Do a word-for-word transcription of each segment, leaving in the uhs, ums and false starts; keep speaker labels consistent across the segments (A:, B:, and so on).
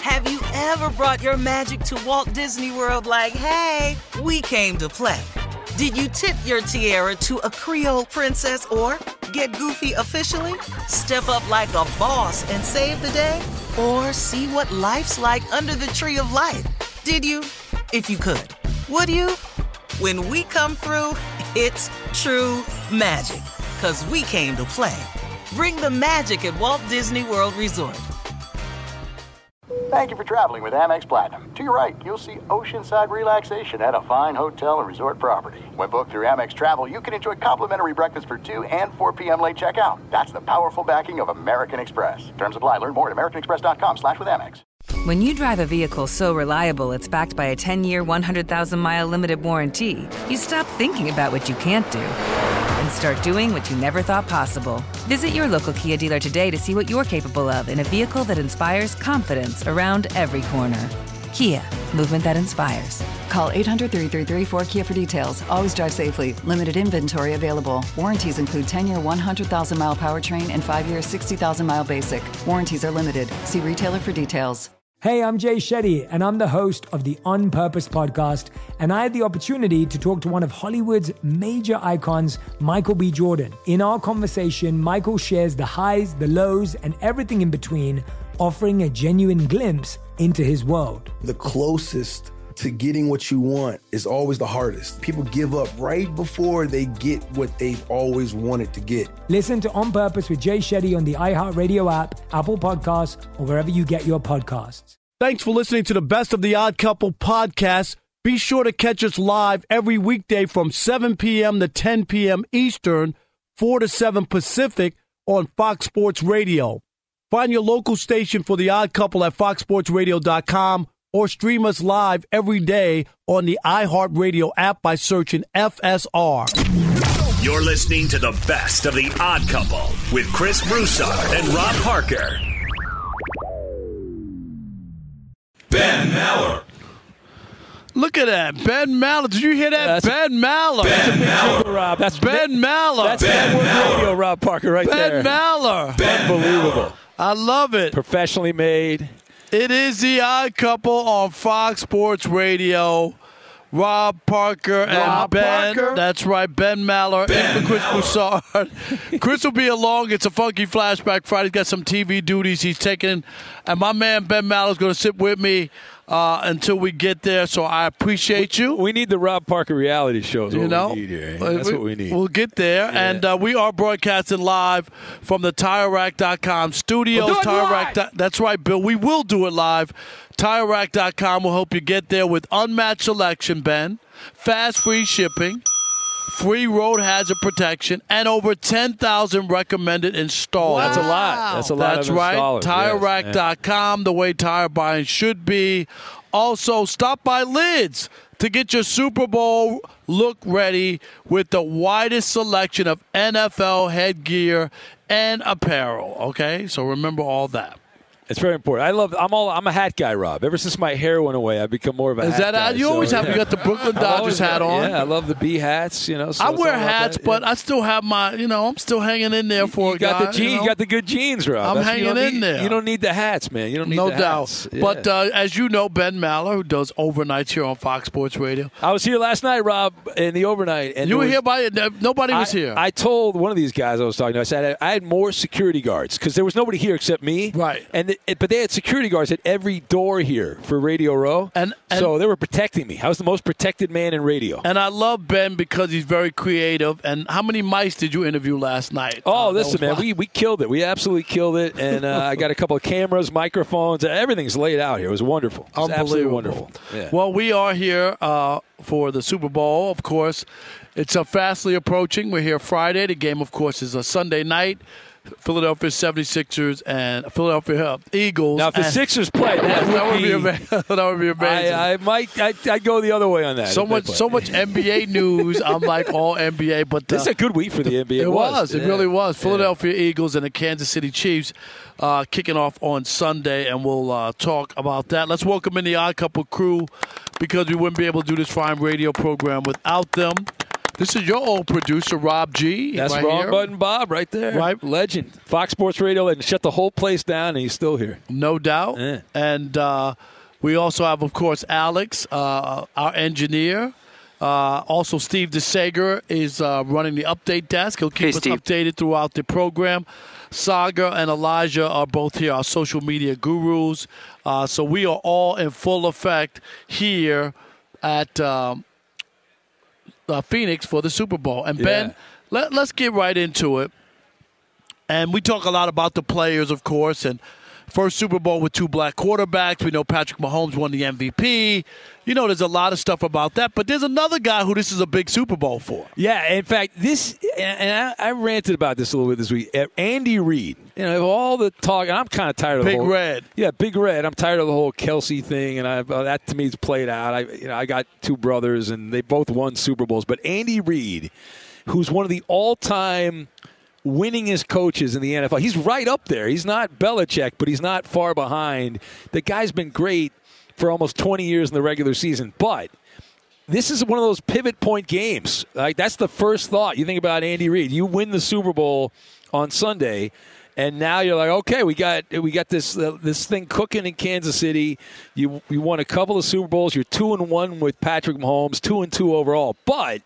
A: Have you ever brought your magic to Walt Disney World like, hey, we came to play? Did you tip your tiara to a Creole princess or get goofy officially? Step up like a boss and save the day? Or see what life's like under the tree of life? Did you? If you could. Would you? When we come through, it's true magic. 'Cause we came to play. Bring the magic at Walt Disney World Resort.
B: Thank you for traveling with Amex Platinum. To your right, you'll see oceanside relaxation at a fine hotel and resort property. When booked through Amex Travel, you can enjoy complimentary breakfast for two and four p.m. late checkout. That's the powerful backing of American Express. Terms apply. Learn more at americanexpress.com slash with Amex.
C: When you drive a vehicle so reliable it's backed by a ten-year, one hundred thousand mile limited warranty, you stop thinking about what you can't do and start doing what you never thought possible. Visit your local Kia dealer today to see what you're capable of in a vehicle that inspires confidence around every corner. Kia, movement that inspires.
D: Call eight hundred, three three three, four K I A for details. Always drive safely. Limited inventory available. Warranties include ten-year, one hundred thousand mile powertrain and five-year, sixty thousand mile basic. Warranties are limited. See retailer for details.
E: Hey, I'm Jay Shetty, and I'm the host of the On Purpose podcast, and I had the opportunity to talk to one of Hollywood's major icons, Michael B. Jordan. In our conversation, Michael shares the highs, the lows, and everything in between, offering a genuine glimpse into his world.
F: The closest to getting what you want is always the hardest. People give up right before they get what they've always wanted to get.
E: Listen to On Purpose with Jay Shetty on the iHeartRadio app, Apple Podcasts, or wherever you get your podcasts.
G: Thanks for listening to the Best of the Odd Couple podcast. Be sure to catch us live every weekday from seven p.m. to ten p.m. Eastern, four to seven Pacific on Fox Sports Radio. Find your local station for the Odd Couple at fox sports radio dot com or stream us live every day on the iHeartRadio app by searching F S R.
H: You're listening to the Best of the Odd Couple with Chris Broussard and Rob Parker.
I: Ben Maller.
G: Look at that. Ben Maller. Did you hear that?
J: That's
G: Ben Maller.
J: Ben Maller. Rob. That's
G: Ben Maller.
J: That's
G: Ben
J: Network
G: Maller.
J: Radio, Rob Parker, right
G: Ben
J: there.
G: Maller.
J: Ben Unbelievable.
G: I love it.
J: Professionally made.
G: It is the Odd Couple on Fox Sports Radio. Rob Parker and
J: Rob
G: Ben.
J: Parker.
G: That's right, Ben Maller
I: Ben
G: and Chris Broussard. Chris will be along. It's a funky flashback Friday. He's got some T V duties he's taking. And my man Ben Maller is going to sit with me uh, until we get there. So I appreciate you.
J: We need the Rob Parker reality show. Is
G: You
J: what
G: know,
J: we need here. That's
G: we,
J: what we need.
G: We'll get there.
J: Yeah.
G: And uh, we are broadcasting live from the Tire Rack dot com studios.
J: We'll do it
G: Tire
J: live.
G: Rack. dot- That's right, Bill. We will do it live. Tire Rack dot com will help you get there with unmatched selection, Ben, fast free shipping, free road hazard protection, and over ten thousand recommended installers.
J: That's a lot. That's a lot
G: That's
J: of
G: right.
J: installers.
G: Tire Rack
J: Yes,
G: dot com, the way tire buying should be. Also, stop by Lids to get your Super Bowl look ready with the widest selection of N F L headgear and apparel. Okay, so remember all that.
J: It's very important. I love. I'm all. I'm a hat guy, Rob. Ever since my hair went away, I've become more of a.
G: Is
J: hat
G: that
J: guy,
G: how you
J: so,
G: always have?
J: yeah.
G: You got the Brooklyn
J: I've
G: Dodgers
J: always
G: hat
J: got-
G: on.
J: Yeah, I love the B hats. You know, so
G: I
J: it's
G: wear
J: all about
G: hats,
J: that,
G: but
J: yeah.
G: I still have my. You know, I'm still hanging in there for
J: you
G: a
J: got
G: guy,
J: the jeans.
G: You, know?
J: You got the good jeans, Rob.
G: I'm
J: That's- you
G: hanging
J: don't
G: in
J: need-
G: there.
J: You don't need the hats, man. You don't need
G: no
J: the
G: doubt.
J: hats. Yeah.
G: But uh, as you know, Ben Maller, who does overnights here on Fox Sports Radio.
J: I was here last night, Rob, in the overnight, and
G: You
J: there
G: were
J: was-
G: here by nobody was
J: I,
G: here.
J: I told one of these guys I was talking to, I said I had more security guards because there was nobody here except me.
G: Right.
J: And it, but they had security guards at every door here for Radio Row.
G: And, and
J: so they were protecting me. I was the most protected man in radio.
G: And I love Ben because he's very creative. And how many mice did you interview last night?
J: Oh,
G: Uh, that
J: listen,
G: was
J: man,
G: fun.
J: we, we killed it. We absolutely killed it. And uh, I got a couple of cameras, microphones. Everything's laid out here. It was wonderful. It was absolutely
G: Unbelievable.
J: wonderful. Yeah.
G: Well, we are here uh, for the Super Bowl, of course. It's uh, fastly approaching. We're here Friday. The game, of course, is a Sunday night. Philadelphia seventy-sixers and Philadelphia Eagles.
J: Now, if the
G: and-
J: Sixers play, that,
G: that would be,
J: be
G: ama- that would be amazing.
J: I, I might I'd, I'd go the other way on that.
G: so
J: if they
G: much,
J: play.
G: so much N B A news. I'm like all N B A, but uh,
J: This is a good week for the N B A.
G: It was. It
J: Yeah.
G: really was.
J: Yeah.
G: Philadelphia Eagles and the Kansas City Chiefs uh, kicking off on Sunday, and we'll uh, talk about that. Let's welcome in the Odd Couple crew because we wouldn't be able to do this fine radio program without them.
K: This is your old producer, Rob G.
J: That's
K: right
J: Wrong
K: here.
J: Button Bob right there.
K: Right.
J: Legend. Fox Sports Radio and shut the whole place down, and he's still here.
K: No doubt.
J: Yeah.
K: And uh, we also have, of course, Alex, uh, our engineer. Uh, also, Steve DeSager is uh, running the update desk. He'll keep
L: Hey,
K: us
L: Steve.
K: updated throughout the program. Saga and Elijah are both here, our social media gurus. Uh, so we are all in full effect here at um, uh, Phoenix for the Super Bowl. And, Ben,
J: Yeah.
K: let, let's get right into it. And we talk a lot about the players, of course, and first Super Bowl with two black quarterbacks. We know Patrick Mahomes won the M V P. You know, there's a lot of stuff about that. But there's another guy who this is a big Super Bowl for.
J: Yeah, in fact, this, and I, I ranted about this a little bit this week. Andy Reid, you know, all the talk, and I'm kind of tired of the
K: Big
J: whole.
K: Red.
J: Yeah, Big Red. I'm tired of the whole Kelsey thing, and I, uh, that to me is played out. I, you know, I got two brothers, and they both won Super Bowls. But Andy Reid, who's one of the all-time winningest coaches in the N F L. He's right up there. He's not Belichick, but he's not far behind. The guy's been great for almost twenty years in the regular season. But this is one of those pivot point games. Like, that's the first thought. You think about Andy Reid. You win the Super Bowl on Sunday, and now you're like, okay, we got we got this uh, this thing cooking in Kansas City. You you won a couple of Super Bowls. You're two and one with Patrick Mahomes, two and two overall. But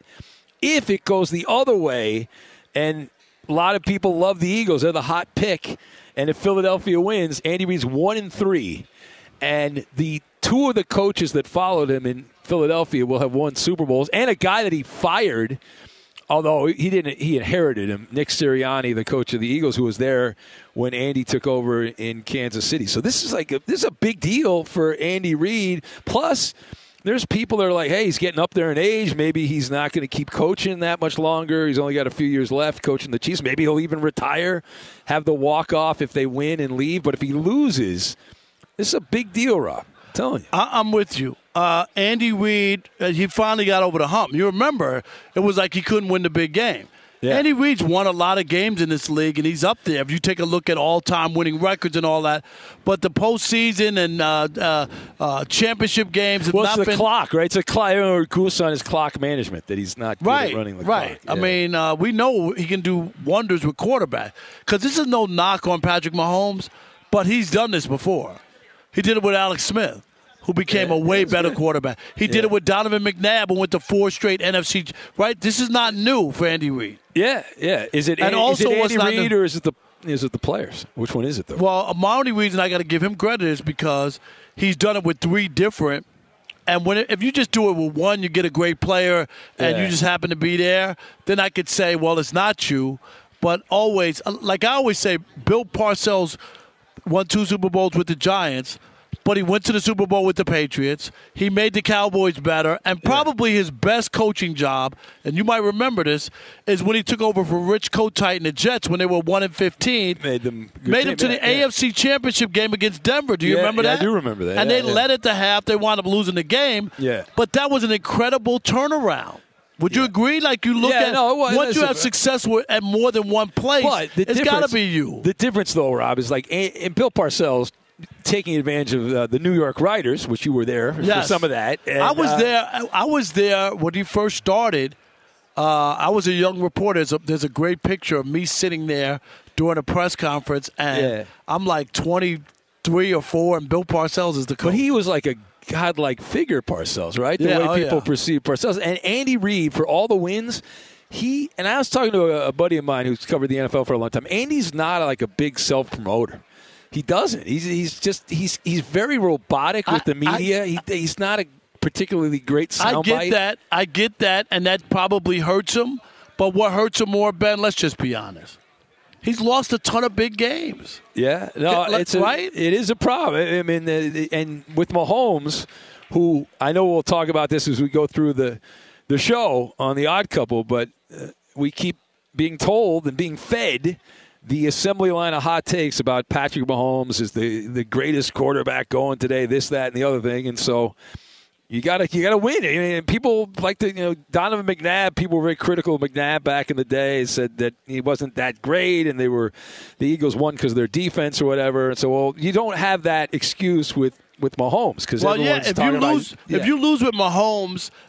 J: if it goes the other way, and a lot of people love the Eagles. They're the hot pick. And if Philadelphia wins, Andy Reid's one and three. And the two of the coaches that followed him in Philadelphia will have won Super Bowls. And a guy that he fired, although he didn't, he inherited him, Nick Sirianni, the coach of the Eagles, who was there when Andy took over in Kansas City. So this is like a, this is a big deal for Andy Reid. Plus, there's people that are like, hey, he's getting up there in age. Maybe he's not going to keep coaching that much longer. He's only got a few years left coaching the Chiefs. Maybe he'll even retire, have the walk-off if they win and leave. But if he loses, this is a big deal, Rob. I'm telling you.
K: I- I'm with you. Uh, Andy Reid, uh, he finally got over the hump. You remember, it was like he couldn't win the big game. Yeah. Andy Reid's won a lot of games in this league, and he's up there. If you take a look at all-time winning records and all that, but the postseason and uh, uh, uh, championship games have
J: well,
K: not
J: it's the
K: been
J: clock, right? It's a clock. Or goose on his clock management that he's not good
K: right,
J: at running the
K: right.
J: clock.
K: I
J: Yeah.
K: mean, uh, we know he can do wonders with quarterback because this is no knock on Patrick Mahomes, but he's done this before. He did it with Alex Smith, who became
J: Yeah,
K: a way
J: that's
K: better
J: good.
K: quarterback. He
J: Yeah.
K: did it with Donovan McNabb and went to four straight N F C. Right? This is not new for Andy Reid.
J: Yeah, yeah. Is it,
K: And
J: is
K: also
J: it
K: what's
J: Andy
K: not
J: Reid
K: the-
J: or is it the is it the players? Which one is it, though?
K: Well, my only reason I got to give him credit is because he's done it with three different. And when it, if you just do it with one, you get a great player, and
J: Yeah.
K: you just happen to be there, then I could say, well, it's not you. But always, like I always say, Bill Parcells won two Super Bowls with the Giants, but he went to the Super Bowl with the Patriots. He made the Cowboys better, and probably his best coaching job, and you might remember this, is when he took over for Rich Kotite and the Jets when they were one and fifteen.
J: Made them good
K: Made them to
J: team.
K: the
J: Yeah,
K: A F C Championship game against Denver. Do you
J: Yeah,
K: remember
J: yeah, I
K: that?
J: do remember that.
K: And
J: Yeah,
K: they
J: yeah.
K: led it to half. They wound up losing the game.
J: Yeah.
K: But that was an incredible turnaround. Would you agree? Like you look
J: Yeah,
K: at
J: no, it was-
K: once you
J: listen,
K: have success with, at more than one place,
J: But the
K: it's got to
J: difference-
K: be you.
J: The difference, though, Rob, is like and, and Bill Parcells taking advantage of uh, the New York Riders, which you were there
K: Yes.
J: for some of that. And,
K: I was
J: uh,
K: there. I- I was there when he first started. Uh, I was a young reporter. There's a, there's a great picture of me sitting there during a press conference, and
J: Yeah.
K: I'm like twenty-three or four, and Bill Parcells is the coach.
J: But he was like a godlike figure, Parcells, right? The
K: Yeah,
J: way
K: oh,
J: people
K: yeah.
J: perceive Parcells. And Andy Reid, for all the wins, he and I was talking to a, a buddy of mine who's covered the N F L for a long time. Andy's not like a big self-promoter. He doesn't. He's he's just he's he's very robotic with
K: I-
J: the media. he, he's not a particularly great
K: I
J: soundbite.
K: get that. I get that, and that probably hurts him. But what hurts him more, Ben? Let's just be honest. He's lost a ton of big games.
J: Yeah, no,
K: Let-
J: it's a,
K: right?
J: It is a problem. I mean, uh, and with Mahomes, who I know we'll talk about this as we go through the the show on the Odd Couple, but uh, we keep being told and being fed the assembly line of hot takes about Patrick Mahomes is the the greatest quarterback going today. This, that, and the other thing, and so. You gotta, you gotta win. I mean, people like to, you know, Donovan McNabb. People were very critical of McNabb back in the day. Said that he wasn't that great, and they were, the Eagles won because of their defense or whatever. And so, well, you don't have that excuse with with Mahomes because
K: Well, yeah.
J: everyone's
K: If
J: talking
K: you
J: about-
K: lose,
J: yeah.
K: if you lose with Mahomes,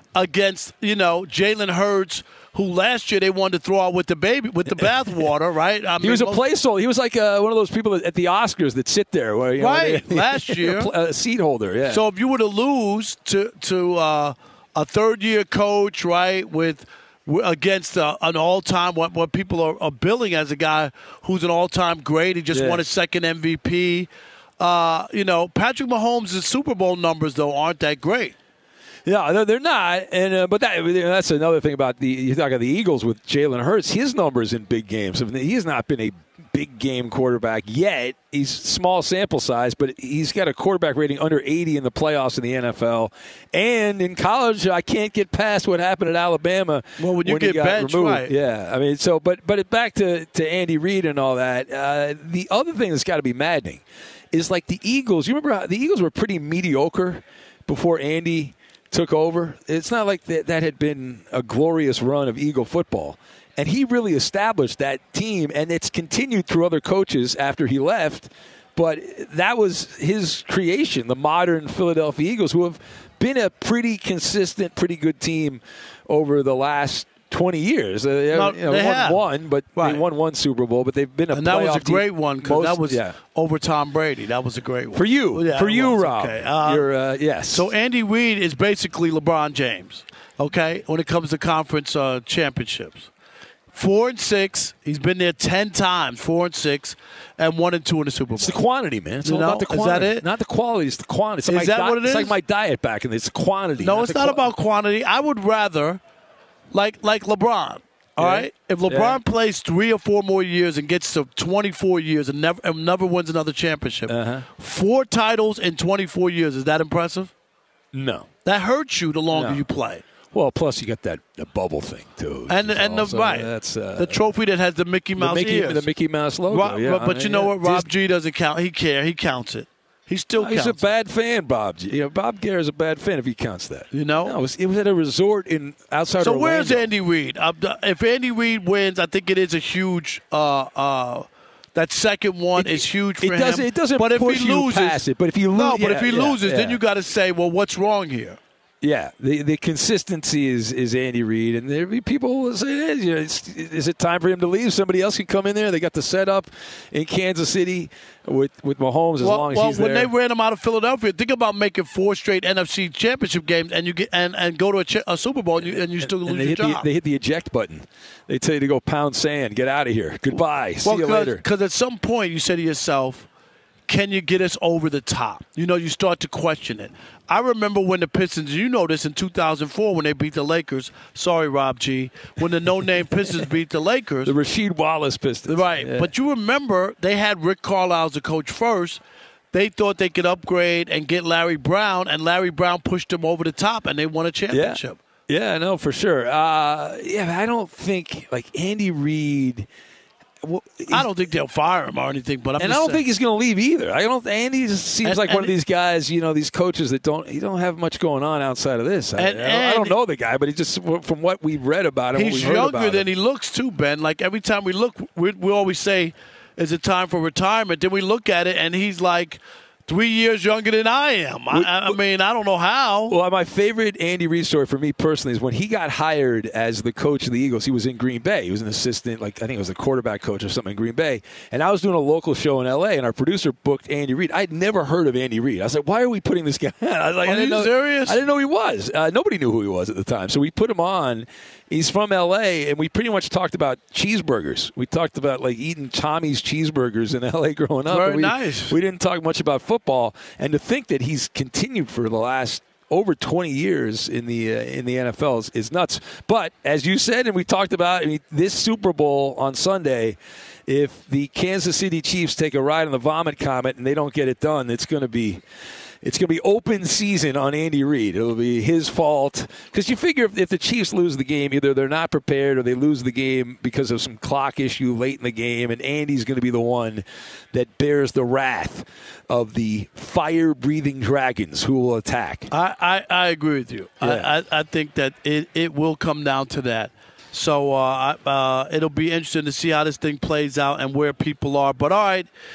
K: against, you know, Jalen Hurts, who last year they wanted to throw out with the baby, with the bathwater, right? I
J: he
K: mean,
J: was a
K: most,
J: placeholder. He was like uh, one of those people at the Oscars that sit there. Where, you know,
K: right,
J: they,
K: last year.
J: A seat holder, yeah.
K: So if you were to lose to, to uh, a third-year coach, right, with against uh, an all-time, what, what people are, are billing as a guy who's an all-time great, he just
J: yeah.
K: won a second M V P. Uh, you know, Patrick Mahomes' Super Bowl numbers, though, aren't that great.
J: Yeah, they're, they're not, and uh, but that, that's another thing about the you talk about the Eagles with Jalen Hurts. His numbers in big games. I mean, he's not been a big game quarterback yet. He's small sample size, but he's got a quarterback rating under eighty in the playoffs in the N F L. And in college, I can't get past what happened at Alabama.
K: Well, when you
J: when
K: get
J: he got
K: benched,
J: removed.
K: right?
J: Yeah, I mean, so but but it, back to to Andy Reid and all that. Uh, the other thing that's got to be maddening is like the Eagles. You remember how the Eagles were pretty mediocre before Andy took over. It's not like that, that had been a glorious run of Eagle football. And he really established that team, and it's continued through other coaches after he left. But that was his creation, the modern Philadelphia Eagles, who have been a pretty consistent, pretty good team over the last twenty years. Uh, they,
K: no,
J: you know,
K: they
J: won
K: have.
J: one, but
K: right.
J: they won one Super Bowl. But they've been a
K: and that was a
J: team
K: great one because that was
J: yeah.
K: over Tom Brady. That was a great one
J: for you.
K: Yeah,
J: for you,
K: was.
J: Rob.
K: Okay. Uh,
J: You're uh, yes.
K: So Andy Reid is basically LeBron James. Okay, when it comes to conference uh, championships. Four and six. He's been there ten times. Four and six, and one and two in the Super Bowl.
J: It's the quantity, man. It's
K: you
J: all
K: know?
J: about the quantity.
K: Is that it?
J: Not the quality. It's the quantity. It's
K: is
J: like
K: that
J: di-
K: what it is?
J: It's like my diet back in the, it's quantity.
K: No,
J: not
K: it's
J: the
K: not
J: qual-
K: about quantity. I would rather, like like LeBron. All
J: yeah.
K: right, if LeBron
J: yeah.
K: plays three or four more years and gets to twenty-four years and never and never wins another championship,
J: uh-huh.
K: four titles in twenty-four years, is that impressive?
J: No,
K: that hurts you the longer
J: no.
K: you play.
J: Well, plus you got that the bubble thing too,
K: and and the
J: so
K: right,
J: that's uh,
K: the trophy that has the Mickey Mouse
J: the Mickey,
K: ears,
J: the Mickey Mouse logo.
K: Rob,
J: yeah,
K: but you know what? Rob G doesn't count. He care. He counts it. He still
J: He's
K: counts
J: a bad fan, Bob. You know, Bob Gare is a bad fan if he counts that.
K: You know,
J: no, it, was, it was at a resort in outside.
K: So
J: Orlando.
K: where's Andy Reid? Uh, if Andy Reid wins, I think it is a huge. Uh, uh, that second one
J: it,
K: is huge for
J: it
K: him.
J: Doesn't, it doesn't
K: but if
J: push
K: he
J: you
K: loses,
J: past it. But if you lose,
K: no, but
J: yeah,
K: if he
J: yeah,
K: loses,
J: yeah.
K: then you got to say, well, what's wrong here?
J: Yeah, the the consistency is, is Andy Reid, and there be people who say, you know, it's, is it time for him to leave? Somebody else can come in there. They got the setup in Kansas City with, with Mahomes as
K: well,
J: long as
K: well,
J: he's
K: when
J: there.
K: they ran him out of Philadelphia, think about making four straight N F C championship games and you get and, and go to a, ch- a Super Bowl and you, and you still
J: and
K: lose
J: they
K: your
J: hit
K: job.
J: The, they hit the eject button. They tell you to go pound sand, get out of here, goodbye,
K: well,
J: see you later.
K: Because at some point you say to yourself, can you get us over the top? You know, you start to question it. I remember when the Pistons, you know this, in two thousand four when they beat the Lakers. Sorry, Rob G. When the no-name Pistons beat the Lakers.
J: The Rasheed Wallace Pistons.
K: Right.
J: Yeah.
K: But you remember they had Rick Carlisle as the coach first. They thought they could upgrade and get Larry Brown, and Larry Brown pushed them over the top, and they won a championship.
J: Yeah, yeah no, for sure. Uh, yeah, I don't think, like, Andy Reid – Well,
K: I don't think they'll fire him or anything, but I'm
J: and
K: just
J: I don't
K: saying.
J: think he's going to leave either. I don't. Andy just seems
K: And-
J: like
K: and
J: one of these guys, you know, these coaches that don't. He don't have much going on outside of this. I,
K: And-
J: I, don't, I don't
K: and-
J: know the guy, but he just from what we've read about him, what
K: He's
J: we've heard
K: younger
J: about
K: than
J: him.
K: he looks, too, Ben. Like, every time we look, we, we always say, is it time for retirement? Then we look at it, and he's like three years younger than I am. I, I mean, I don't know how.
J: Well, my favorite Andy Reid story for me personally is when he got hired as the coach of the Eagles. He was in Green Bay. He was an assistant, like I think it was a quarterback coach or something in Green Bay. And I was doing a local show in L A, and our producer booked Andy Reid. I'd never heard of Andy Reid. I was like, why are we putting this guy on? I was like,
K: Are
J: I didn't
K: you
J: know,
K: serious?
J: I didn't know he was. Uh, nobody knew who he was at the time. So we put him on. He's from L A, and we pretty much talked about cheeseburgers. We talked about, like, eating Tommy's cheeseburgers in L A growing up.
K: Very
J: we,
K: nice.
J: We didn't talk much about football. And to think that he's continued for the last over twenty years in the uh, in the N F L is, is nuts. But as you said, and we talked about, I mean, this Super Bowl on Sunday, if the Kansas City Chiefs take a ride on the vomit comet and they don't get it done, it's going to be it's going to be open season on Andy Reid. It'll be his fault because you figure if, if the Chiefs lose the game, either they're not prepared or they lose the game because of some clock issue late in the game, and Andy's going to be the one that bears the wrath of the fire-breathing dragons who will attack.
K: I, I, I agree with you.
J: Yeah.
K: I, I, I think that it, it will come down to that. So uh, uh, it'll be interesting to see how this thing plays out and where people are. But all right,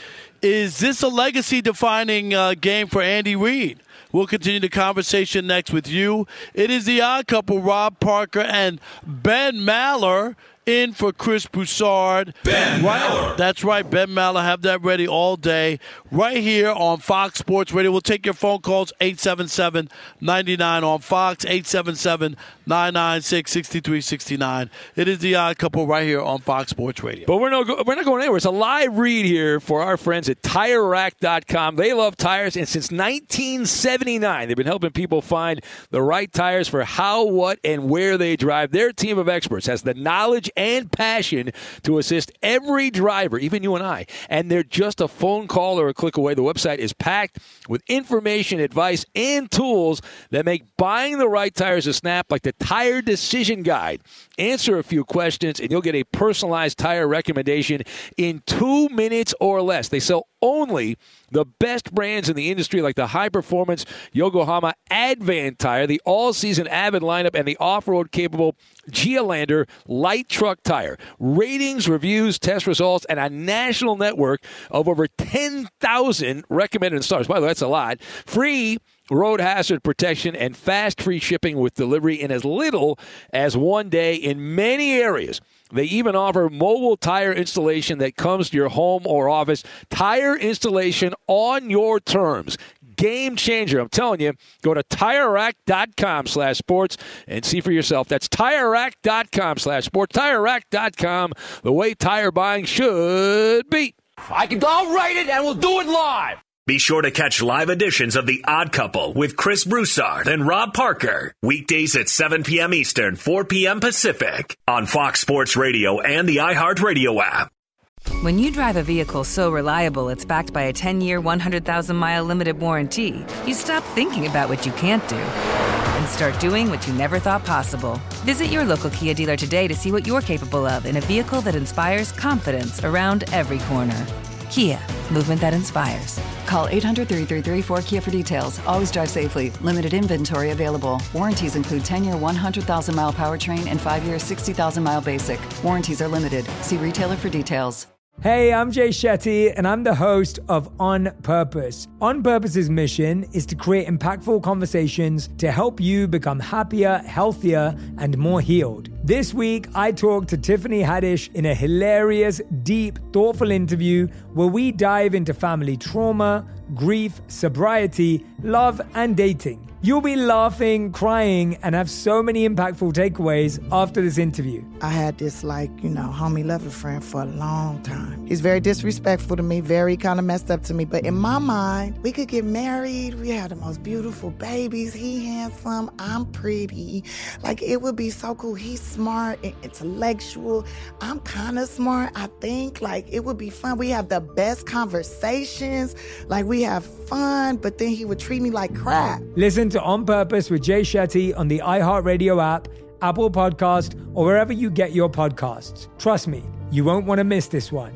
K: Is this a legacy-defining uh, game for Andy Reid? We'll continue the conversation next with you. It is the Odd Couple, Rob Parker and Ben Maller, in for Chris Broussard.
I: Ben
K: right,
I: Maller.
K: That's right, Ben Maller. Have that ready all day right here on Fox Sports Radio. We'll take your phone calls, eight seven seven, nine nine on Fox, eight seven seven, nine nine six, six three six nine. It is the Odd Couple right here on Fox Sports Radio.
J: But we're not, go- we're not going anywhere. It's a live read here for our friends at Tire Rack dot com. They love tires, and since nineteen seventy-nine, they've been helping people find the right tires for how, what, and where they drive. Their team of experts has the knowledge and passion to assist every driver, even you and I. And they're just a phone call or a click away. The website is packed with information, advice, and tools that make buying the right tires a snap, like the Tire Decision Guide. Answer a few questions, and you'll get a personalized tire recommendation in two minutes or less. They sell only the best brands in the industry, like the high-performance Yokohama Advan tire, the all-season Avid lineup, and the off-road capable Geolandar light truck tire. Ratings, reviews, test results, and a national network of over ten thousand recommended stars. By the way, that's a lot. Free road hazard protection and fast free shipping with delivery in as little as one day in many areas. They even offer mobile tire installation that comes to your home or office. Tire installation on your terms. Game changer. I'm telling you, go to Tire Rack dot com slash sports and see for yourself. That's Tire Rack dot com slash sports. Tire Rack dot com, the way tire buying should be.
L: I can, I'll write it and we'll do it live.
H: Be sure to catch live editions of The Odd Couple with Chris Broussard and Rob Parker. Weekdays at seven p.m. Eastern, four p.m. Pacific on Fox Sports Radio and the iHeartRadio app.
C: When you drive a vehicle so reliable it's backed by a ten-year, one hundred thousand mile limited warranty, you stop thinking about what you can't do and start doing what you never thought possible. Visit your local Kia dealer today to see what you're capable of in a vehicle that inspires confidence around every corner. Kia, movement that inspires.
D: Call eight hundred, three three three, four K I A for details. Always drive safely. Limited inventory available. Warranties include ten-year, one hundred thousand mile powertrain and five-year, sixty thousand mile basic. Warranties are limited. See retailer for details.
E: Hey, I'm Jay Shetty, and I'm the host of On Purpose. On Purpose's mission is to create impactful conversations to help you become happier, healthier, and more healed. This week, I talked to Tiffany Haddish in a hilarious, deep, thoughtful interview where we dive into family trauma, grief, sobriety, love, and dating. You'll be laughing, crying, and have so many impactful takeaways after this interview.
M: I had this, like, you know, homie lover friend for a long time. He's very disrespectful to me, very kind of messed up to me. But in my mind, we could get married. We had the most beautiful babies. He handsome. I'm pretty. Like, it would be so cool. He's smart and intellectual. I'm kind of smart, I think. Like, it would be fun. We have the best conversations. Like, we have fun, but then he would treat me like crap.
E: Listen to On Purpose with Jay Shetty on the iHeartRadio app, Apple Podcast, or wherever you get your podcasts. Trust me, you won't want to miss this one.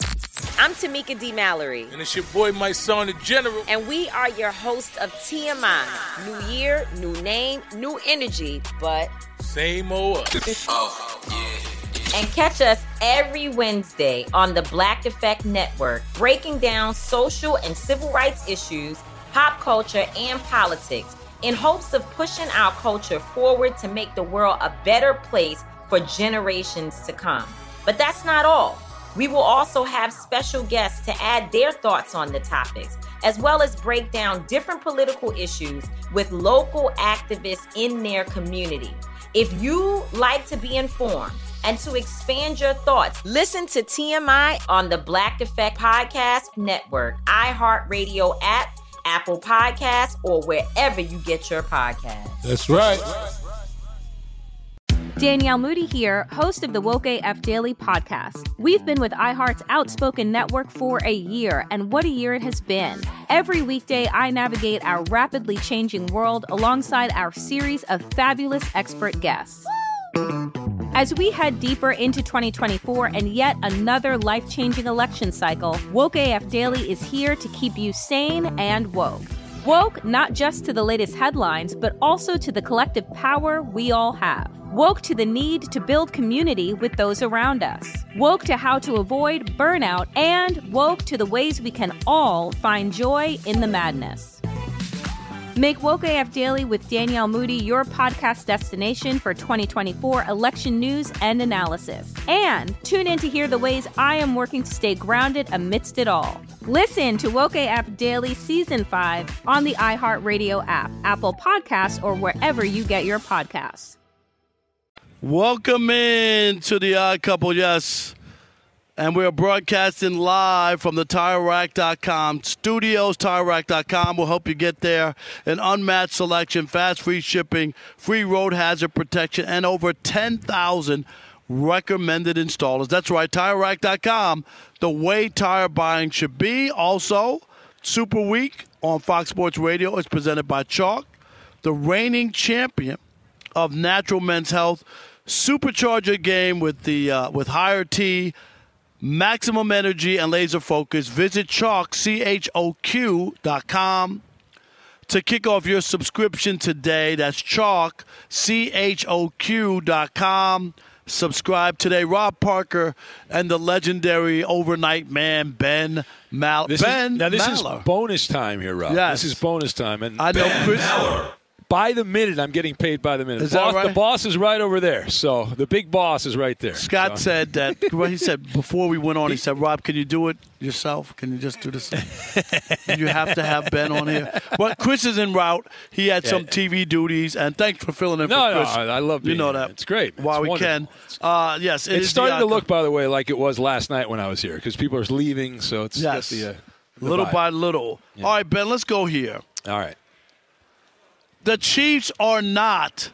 N: I'm Tamika D. Mallory.
O: And it's your boy, my son, the General.
N: And we are your hosts of T M I. New year, new name, new energy, but
O: same old us. Oh, yeah.
N: And catch us every Wednesday on the Black Effect Network, breaking down social and civil rights issues, pop culture, and politics in hopes of pushing our culture forward to make the world a better place for generations to come. But that's not all. We will also have special guests to add their thoughts on the topics, as well as break down different political issues with local activists in their community. If you like to be informed and to expand your thoughts, listen to T M I on the Black Effect Podcast Network, iHeartRadio app, Apple Podcasts, or wherever you get your podcasts.
O: That's right.
P: Danielle Moody here, host of the Woke A F Daily podcast. We've been with iHeart's Outspoken Network for a year, and what a year it has been. Every weekday, I navigate our rapidly changing world alongside our series of fabulous expert guests. As we head deeper into twenty twenty-four and yet another life-changing election cycle, Woke A F Daily is here to keep you sane and woke. Woke not just to the latest headlines, but also to the collective power we all have. Woke to the need to build community with those around us. Woke to how to avoid burnout, and woke to the ways we can all find joy in the madness. Make Woke A F Daily with Danielle Moody your podcast destination for twenty twenty-four election news and analysis. And tune in to hear the ways I am working to stay grounded amidst it all. Listen to Woke A F Daily Season five on the iHeartRadio app, Apple Podcasts, or wherever you get your podcasts.
K: Welcome in to the Odd Couple, yes. And we're broadcasting live from the Tire Rack dot com studios. Tire Rack dot com will help you get there. An unmatched selection, fast free shipping, free road hazard protection, and over ten thousand recommended installers. That's right, Tire Rack dot com, the way tire buying should be. Also, Super Week on Fox Sports Radio is presented by Chalk, the reigning champion of natural men's health. Supercharge your game with the uh, with higher T, maximum energy, and laser focus. Visit Chalk, C H O Q dot com to kick off your subscription today. That's Chalk, C H O Q dot com. Subscribe today. Rob Parker and the legendary overnight man, Ben Maller.
J: This
K: Ben
J: is, now, this
K: Maller.
J: is bonus time here, Rob.
K: Yes.
J: This is bonus time. And
K: I know
J: Ben
K: Chris.
J: Maller. By the minute, I'm getting paid by the minute.
K: Is
J: the,
K: that
J: boss,
K: right?
J: the boss is right over there. So the big boss is right there.
K: Scott
J: so.
K: said that. Well, he said before we went on, he said, Rob, can you do it yourself? Can you just do this? You have to have Ben on here. But Chris is en route. He had
J: Yeah.
K: some T V duties, and thanks for filling in
J: No,
K: for
J: no,
K: Chris.
J: I love
K: You
J: being
K: know
J: here.
K: that.
J: It's great.
K: While
J: It's
K: we
J: wonderful.
K: can. Uh, yes, it
J: it's
K: is
J: starting
K: the
J: to
K: outcome.
J: look, by the way, like it was last night when I was here because people are leaving. So it's
K: Yes.
J: got the, uh, the
K: little
J: vibe.
K: by little.
J: Yeah.
K: All right, Ben, let's go here.
J: All right.
K: The Chiefs are not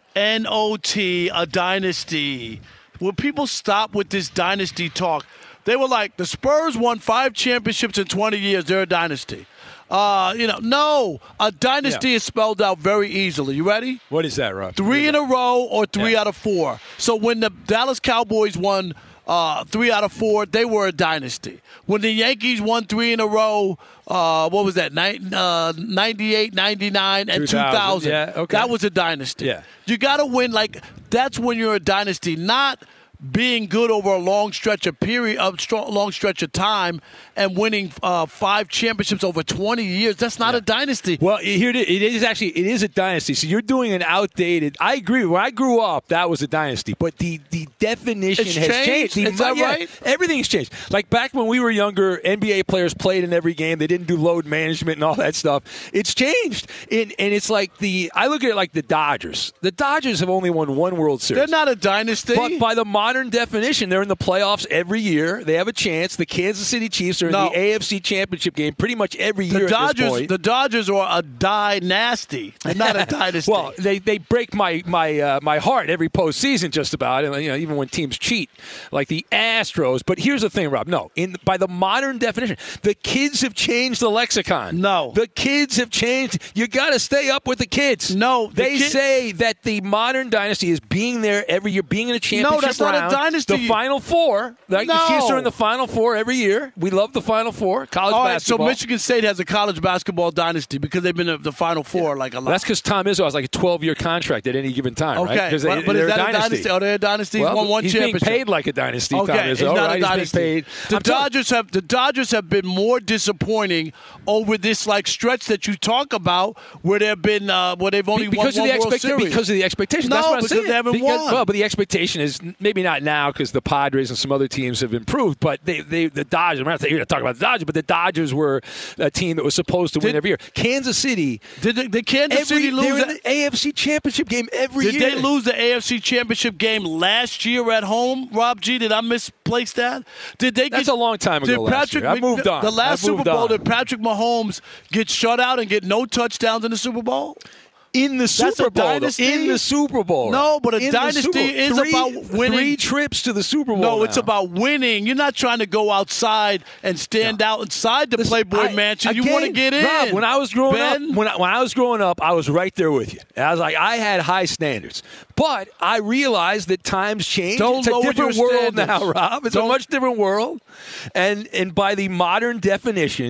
K: N O T, a dynasty. Will people stop with this dynasty talk? They were like, the Spurs won five championships in twenty years. They're a dynasty. Uh, you know, no. A dynasty
J: Yeah.
K: is spelled out very easily. You ready?
J: What is that, Rob?
K: Three in a row or three
J: Yeah.
K: out of four. So when the Dallas Cowboys won uh, three out of four, they were a dynasty. When the Yankees won three in a row, uh, what was that, Nin- uh, ninety-eight, ninety-nine, and two
J: two thousand.
K: thousand.
J: Yeah, okay.
K: That was a dynasty.
J: Yeah.
K: You got to win. Like, that's when you're a dynasty, not being good over a long stretch of period, of strong, long stretch of time, and winning uh, five championships over twenty years. That's not
J: Yeah.
K: a dynasty.
J: Well, here it is. It is actually it is a dynasty. So you're doing an outdated. I agree. When I grew up, that was a dynasty. But the, the definition
K: It's
J: has
K: changed?
J: changed. The,
K: Is that
J: yeah,
K: right?
J: Everything's changed. Like back when we were younger, N B A players played in every game. They didn't do load management and all that stuff. It's changed. And, and it's like the I look at it like the Dodgers. The Dodgers have only won one World Series.
K: They're not a dynasty.
J: But by the modern definition, they're in the playoffs every year. They have a chance. The Kansas City Chiefs are in
K: No.
J: the A F C Championship game pretty much every year
K: the
J: at this
K: Dodgers,
J: point.
K: the Dodgers are a dynasty. They're not a dynasty.
J: Well, they, they break my my uh, my heart every postseason just about, and you know even when teams cheat, like the Astros. But here's the thing, Rob. No, in by the modern definition, the kids have changed the lexicon.
K: No,
J: the kids have changed. You got to stay up with the kids.
K: No, the
J: they
K: kid-
J: say that the modern dynasty is being there every year, being in a championship
K: that's not a
J: round.
K: dynasty.
J: The Final Four. Like
K: No.
J: the Chiefs are in the Final Four every year. We love the Final Four. College
K: All right, so
J: basketball.
K: Michigan State has a college basketball dynasty because they've been in the Final Four like a lot.
J: That's because Tom Izzo has like a twelve-year contract at any given time,
K: Okay,
J: right? 'Cause they,
K: but, but
J: they're
K: is that
J: a
K: a
J: dynasty.
K: dynasty? Are they a dynasty? He's
J: Well,
K: won one
J: he's
K: championship.
J: being paid like a dynasty,
K: Okay,
J: Tom Izzo,
K: he's not
J: right?
K: a
J: He's
K: dynasty.
J: being paid.
K: The
J: I'm telling-
K: Dodgers have the Dodgers have been more disappointing over this like stretch that you talk about, where they've been uh, where they've only
J: because
K: won
J: of the
K: one World
J: expectation.
K: Series.
J: Because of the expectation.
K: No,
J: That's what I'm
K: because
J: saying.
K: they haven't
J: because,
K: won.
J: Well, but the expectation is maybe not now because the Padres and some other teams have improved. But they, they the Dodgers. I'm not here to talk about the Dodgers, but the Dodgers were a team that was supposed to win
K: Did-
J: every year. Kansas City.
K: Did, the, did Kansas
J: every,
K: City lose?
J: they're in
K: a-
J: the A F C Championship game every
K: Did
J: year.
K: they lose the A F C Championship game last year at home, Rob G? Did I misplace that? Did they?
J: That's
K: get,
J: a long time ago
K: Did
J: last
K: Patrick,
J: year. I moved on.
K: The last
J: I moved
K: Super Bowl,
J: on.
K: did Patrick Mahomes get shut out and get no touchdowns in the Super Bowl?
J: In the
K: That's
J: Super
K: a
J: Bowl. though.
K: dynasty?
J: In the Super Bowl.
K: No, but a
J: In the
K: dynasty
J: Super Bowl.
K: is
J: three,
K: about winning.
J: Three trips to the Super Bowl.
K: No, it's
J: now.
K: about winning. You're not trying to go outside and stand out inside the
J: Listen,
K: Playboy
J: I-
K: Mansion. You
J: again,
K: want to get in.
J: Rob, when I was growing
K: Ben?
J: up, when I, when I was growing up, I was right there with you. I was like, I had high standards, but I realized that times change.
K: Don't
J: it's a
K: lower
J: different
K: your
J: world
K: standards.
J: now, Rob. It's
K: Don't-
J: a much different world, and and by the modern definition,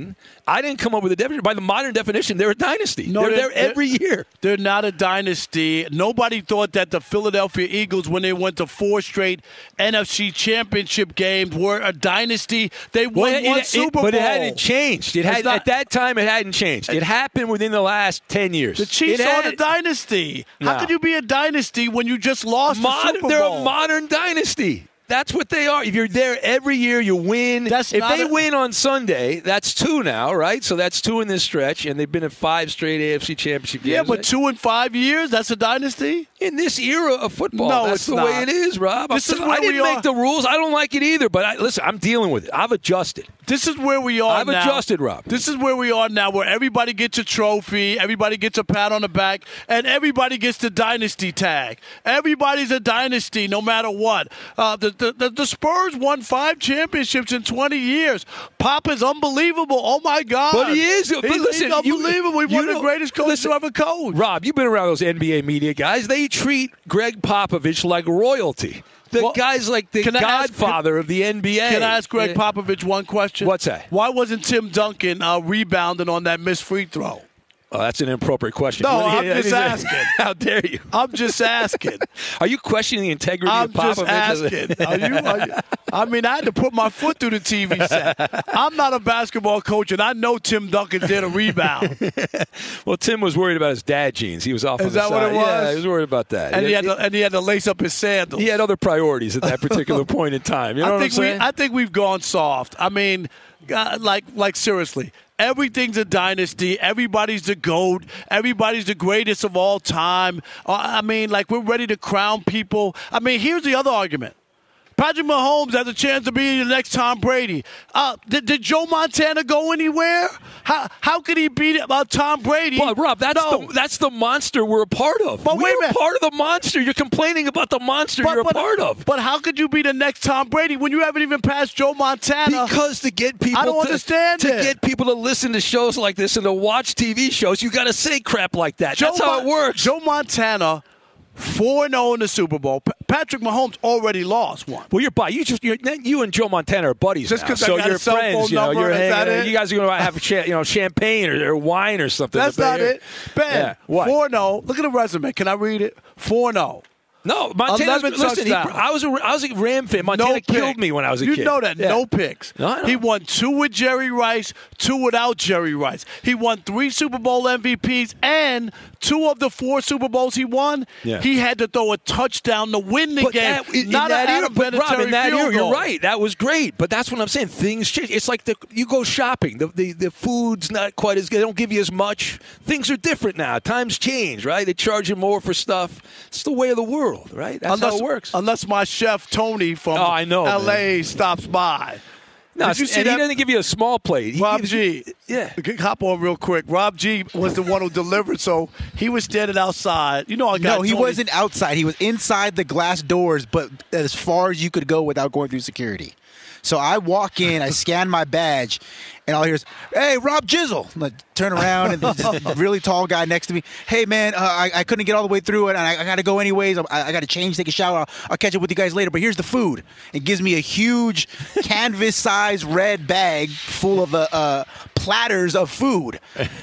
J: I didn't come up with a definition. By the modern definition, they're a dynasty.
K: No,
J: they're,
K: they're-
J: there every year.
K: They're not a dynasty. Nobody thought that the Philadelphia Eagles, when they went to four straight N F C championship games, were a dynasty. They won
J: Well, it-
K: one
J: it-
K: Super Bowl.
J: But it hadn't changed. It
K: It's
J: had,
K: not-
J: at that time, it hadn't changed. It happened within the last ten years.
K: The Chiefs
J: It
K: are
J: had-
K: the dynasty.
J: No.
K: How could you be a dynasty when you just lost the
J: Mod-
K: Super
J: they're
K: Bowl?
J: a modern dynasty. That's what they are. If you're there every year, you win.
K: That's
J: if
K: not
J: they
K: a-
J: win on Sunday, that's two now, right? So that's two in this stretch, and they've been in five straight A F C championship games.
K: Yeah, but two in five years, that's a dynasty?
J: In this era of football,
K: No,
J: that's
K: it's
J: the
K: not.
J: way it is, Rob.
K: This
J: I'm
K: is
J: t-
K: where
J: I didn't
K: we
J: make
K: are.
J: the rules. I don't like it either, but I, listen, I'm dealing with it. I've adjusted.
K: This is where we are
J: I've
K: now.
J: adjusted, Rob.
K: This is where we are now, where everybody gets a trophy, everybody gets a pat on the back, and everybody gets the dynasty tag. Everybody's a dynasty, no matter what. Uh, the, the, the, the Spurs won five championships in twenty years. Pop is unbelievable. Oh, my God.
J: But he is. But
K: He's,
J: listen,
K: he's
J: you-
K: unbelievable. He's
J: you
K: one of
J: know-
K: the greatest coaches
J: listen,
K: to ever coach.
J: Rob, you've been around those N B A media guys. They treat Greg Popovich like royalty. The
K: Well,
J: guy's like the
K: can I ask-
J: godfather of the N B A.
K: Can I ask Greg
J: Yeah.
K: Popovich one question?
J: What's that?
K: Why wasn't Tim Duncan uh, rebounding on that missed free throw?
J: Oh, that's an inappropriate question.
K: No,
J: What-
K: I'm
J: yeah,
K: just
J: yeah,
K: asking.
J: How dare you?
K: I'm just asking.
J: Are you questioning the integrity
K: I'm
J: of Popovich?
K: just asking. Are you, are you, I mean, I had to put my foot through the T V set. I'm not a basketball coach, and I know Tim Duncan's there to rebound.
J: Well, Tim was worried about his dad jeans. He was off
K: Is
J: on the
K: that what
J: side.
K: it was?
J: Yeah, he was worried about that.
K: And he had to, and he had to lace up his sandals.
J: He had other priorities at that particular point in time. You know
K: I
J: what
K: think
J: I'm saying?
K: we I think we've gone soft. I mean, uh, like like seriously. Everything's a dynasty. Everybody's the GOAT. Everybody's the greatest of all time. Uh, I mean, like, we're ready to crown people. I mean, here's the other argument. Patrick Mahomes has a chance to be the next Tom Brady. Uh, did, did Joe Montana go anywhere? How how could he beat uh, Tom Brady?
J: Well, Rob, that's
K: No.
J: the that's the monster we're a part of.
K: But
J: we're
K: wait a
J: a
K: minute.
J: part of the monster. You're complaining about the monster
K: But-
J: you're
K: but-
J: a part of.
K: But how could you be the next Tom Brady when you haven't even passed Joe Montana?
J: Because to get people
K: I don't
J: to,
K: understand
J: to
K: it.
J: get people to listen to shows like this and to watch T V shows, you got to say crap like that.
K: Joe
J: That's how
K: Mon-
J: it works.
K: Joe Montana, four and oh in the Super Bowl. P- Patrick Mahomes already lost one.
J: Well, you're by you just you're, you and Joe Montana are buddies
K: Just
J: now,
K: 'cause I
J: so
K: got
J: you're
K: his cell
J: friends.
K: phone
J: You know,
K: number,
J: you're
K: is
J: hanging.
K: that it?
J: You guys are going to have cha- you know champagne or, or wine or something.
K: That's
J: up
K: not
J: there.
K: it. Ben,
J: Yeah. What?
K: four and oh. Look at the resume. Can I read it? four and oh.
J: No, Montana's,
K: eleven
J: listen, he,
K: touchdowns.
J: I was a I was a Ram fan. Montana
K: No
J: killed
K: pick.
J: me when I was a
K: you
J: kid.
K: You know that.
J: Yeah.
K: No picks.
J: No, I know.
K: He won two with Jerry Rice, two without Jerry Rice. He won three Super Bowl M V Ps, and two of the four Super Bowls he won,
J: Yeah.
K: he had to throw a touchdown to win the
J: But
K: game.
J: that, in,
K: not
J: in that
K: an
J: era,
K: Adam
J: but Rob, in
K: Vinatieri
J: that
K: field
J: era, you're
K: goal.
J: right. That was great. But that's what I'm saying. Things change. It's like the you go shopping. The, the the food's not quite as good. They don't give you as much. Things are different now. Times change, right? They charge you more for stuff. It's the way of the world, right? That's
K: unless,
J: how it works.
K: Unless my chef Tony from
J: Oh, I know,
K: L A
J: man.
K: stops by.
J: No,
K: Did you see
J: and
K: that?
J: he doesn't give you a small plate. He
K: Rob
J: gives
K: G.
J: you- yeah.
K: Hop on real quick. Rob G was the one who delivered, so he was standing outside. You know, I got
Q: No, he
K: Tony-
Q: wasn't outside. He was inside the glass doors, but as far as you could go without going through security. So I walk in, I scan my badge, and all I hear is, "Hey, Rob Jizzle!" I'm like, turn around, and there's this really tall guy next to me. "Hey, man, uh, I, I couldn't get all the way through it, and I, I got to go anyways. I, I got to change, take a shower. I'll, I'll catch up with you guys later. But here's the food." It gives me a huge canvas-sized red bag full of uh, uh, platters of food.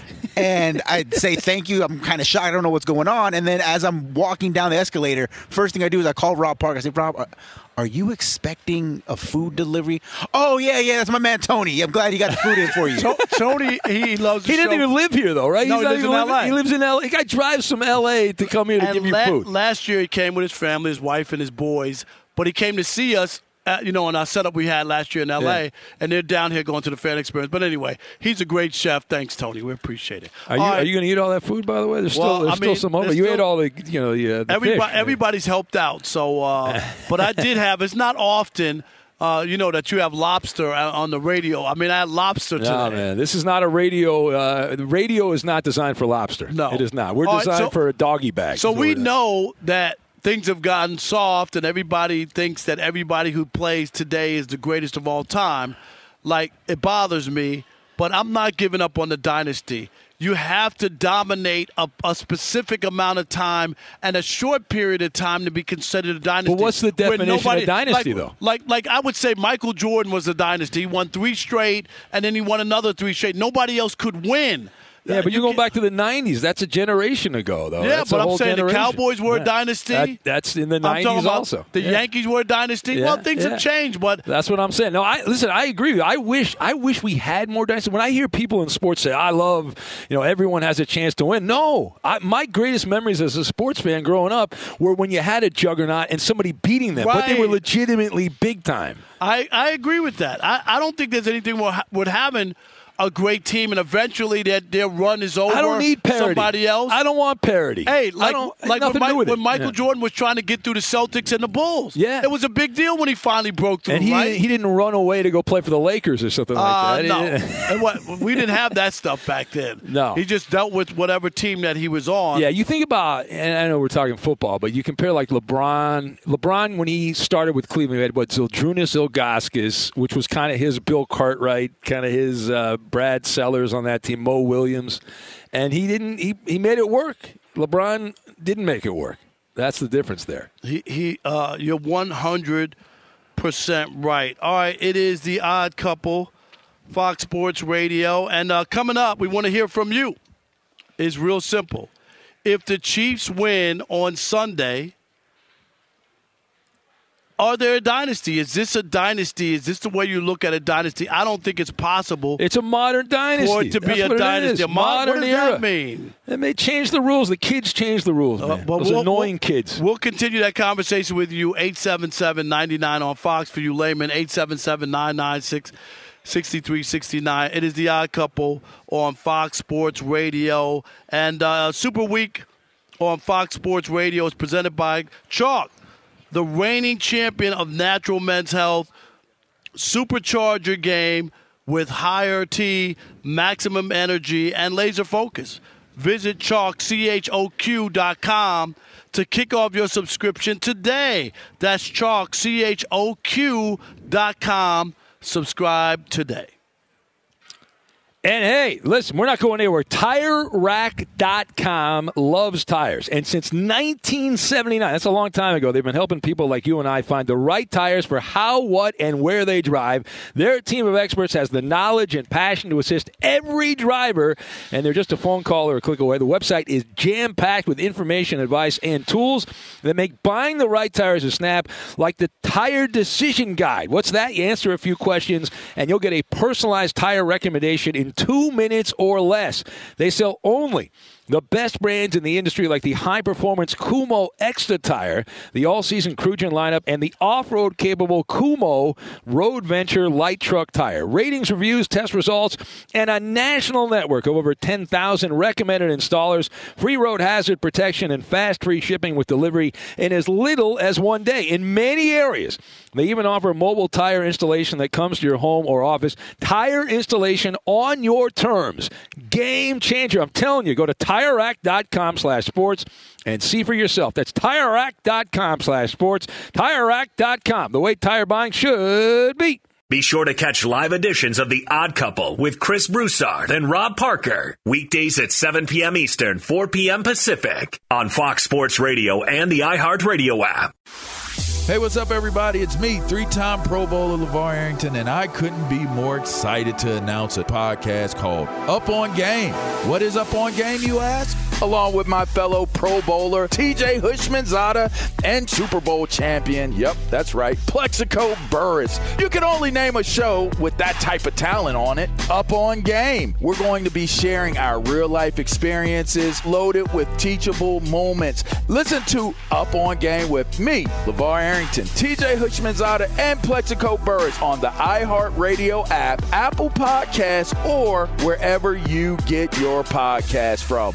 Q: And I say thank you. I'm kind of shocked. I don't know what's going on. And then as I'm walking down the escalator, first thing I do is I call Rob Park. I say, "Rob, are, are you expecting a food delivery?" "Oh, yeah, yeah, that's my man Tony. I'm glad he got the food in for you."
K: To- Tony, he loves the
J: He didn't
K: show.
J: even live here, though, right?
K: No,
J: He's
K: he
J: not
K: lives
J: even
K: in
J: living-
K: L A.
J: He lives in L A. The guy drives from L A to come here to
K: And
J: give you
K: la-
J: food.
K: Last year he came with his family, his wife, and his boys. But he came to see us, at, you know, in our setup we had last year in L A.
J: Yeah.
K: And they're down here going to the fan experience. But anyway, he's a great chef. Thanks, Tony. We appreciate it.
J: Are you,
K: All right.
J: are you going to eat all that food, by the way? There's
K: Well,
J: still there's
K: I
J: still
K: mean,
J: some over.
K: there's
J: You
K: still-
J: ate all the, you know, the, uh, the
K: Everybody,
J: fish.
K: everybody's helped out. So, uh, but I did have. It's not often, uh, you know, that you have lobster on the radio. I mean, I had lobster today.
J: No, man. This is not a radio. Uh, the radio is not designed for lobster.
K: No.
J: It is not. We're
K: All right,
J: designed
K: so-
J: for a doggy bag.
K: So
J: is what
K: we
J: it is.
K: know that things have gotten soft, and everybody thinks that everybody who plays today is the greatest of all time. Like, it bothers me, but I'm not giving up on the dynasty. you have to dominate a, a specific amount of time and a short period of time to be considered a dynasty.
J: But what's the definition
K: nobody,
J: of dynasty,
K: like,
J: though?
K: Like, like I would say Michael Jordan was a dynasty. He won three straight, and then he won another three straight. Nobody else could win.
J: Yeah, but
K: you
J: you're going back to the nineties. That's a generation ago, though.
K: Yeah,
J: that's
K: but
J: a whole
K: I'm saying
J: generation.
K: the Cowboys were
J: yeah.
K: a dynasty.
J: That, that's in the
K: I'm talking
J: nineties
K: about
J: also.
K: The
J: yeah.
K: Yankees were a dynasty.
J: Yeah,
K: well, things
J: yeah.
K: have changed, but
J: that's what I'm saying. No, I listen. I agree with you. I wish. I wish we had more dynasties. When I hear people in sports say, "I love," you know, everyone has a chance to win. No, I, my greatest memories as a sports fan growing up were when you had a juggernaut and somebody beating them,
K: right.
J: but they were legitimately big time.
K: I, I agree with that. I, I don't think there's anything more with having a great team, and eventually their their run is over.
J: I don't need parity.
K: Somebody else.
J: I don't want parity.
K: Hey, like,
J: I don't,
K: like when,
J: to
K: Mike,
J: do with
K: when
J: it.
K: Michael
J: yeah.
K: Jordan was trying to get through the Celtics and the Bulls.
J: Yeah.
K: It was a big deal when he finally broke through,
J: and he,
K: right?
J: he didn't run away to go play for the Lakers or something
K: uh,
J: like that.
K: No. and what, we didn't have that stuff back then.
J: No.
K: He just dealt with whatever team that he was on.
J: Yeah, you think about, and I know we're talking football, but you compare like LeBron. LeBron, when he started with Cleveland, he had what, Zildjius Ilgauskas, which was kind of his Bill Cartwright, kind of his uh, Brad Sellers on that team, Mo Williams, and he didn't. He, he made it work. LeBron didn't make it work. That's the difference there.
K: He he. Uh, you're one hundred percent right. All right, it is the Odd Couple, Fox Sports Radio, and uh, coming up, we want to hear from you. It's real simple. If the Chiefs win on Sunday, are they a dynasty? Is this a dynasty? Is this the way you look at a dynasty? I don't think it's possible.
J: It's a modern dynasty.
K: For it to be
J: That's
K: a
J: what
K: dynasty.
J: It is. Modern
K: what does
J: era.
K: that mean?
J: And they changed the rules. The kids changed the rules, man.
K: Uh, but
J: Those
K: we'll,
J: annoying
K: we'll,
J: kids.
K: We'll continue that conversation with you. eight seven seven, nine nine on Fox for you laymen. eight seven seven, nine nine six, six three six nine. It is the Odd Couple on Fox Sports Radio. And uh, Super Week on Fox Sports Radio is presented by Chalk, the reigning champion of natural men's health. Supercharge your game with higher T, maximum energy, and laser focus. Visit Chalk, C H O Q dot com to kick off your subscription today. That's Chalk, C H O Q dot com. Subscribe today.
J: And hey, listen, we're not going anywhere. Tire Rack dot com loves tires. And since nineteen seventy-nine, that's a long time ago, they've been helping people like you and I find the right tires for how, what, and where they drive. Their team of experts has the knowledge and passion to assist every driver, and they're just a phone call or a click away. The website is jam-packed with information, advice, and tools that make buying the right tires a snap, like the Tire Decision Guide. What's that? You answer a few questions, and you'll get a personalized tire recommendation in two minutes or less. They sell only the best brands in the industry, like the high-performance Kumo Extra tire, the all-season Crugen lineup, and the off-road capable Kumo Road Venture light truck tire. Ratings, reviews, test results, and a national network of over ten thousand recommended installers, free road hazard protection, and fast free shipping with delivery in as little as one day. In many areas, they even offer mobile tire installation that comes to your home or office. Tire installation on your terms. Game changer. I'm telling you, go to Tire Rack dot com slash sports and see for yourself. That's Tire Rack dot com slash sports. Tire Rack dot com, the way tire buying should be.
H: Be sure to catch live editions of The Odd Couple with Chris Broussard and Rob Parker. Weekdays at seven p.m. Eastern, four p.m. Pacific on Fox Sports Radio and the iHeartRadio app.
I: Hey, what's up, everybody? It's me, three-time Pro Bowler LeVar Arrington, and I couldn't be more excited to announce a podcast called Up On Game. What is Up On Game, you ask? Along with my fellow Pro Bowler, T J Hushmanzada, and Super Bowl champion, yep, that's right, Plexico Burris. You can only name a show with that type of talent on it. Up On Game. We're going to be sharing our real-life experiences loaded with teachable moments. Listen to Up On Game with me, LeVar Arrington, T J Hushmanzada, and Plexico Burris on the iHeartRadio app, Apple Podcasts, or wherever you get your podcasts from.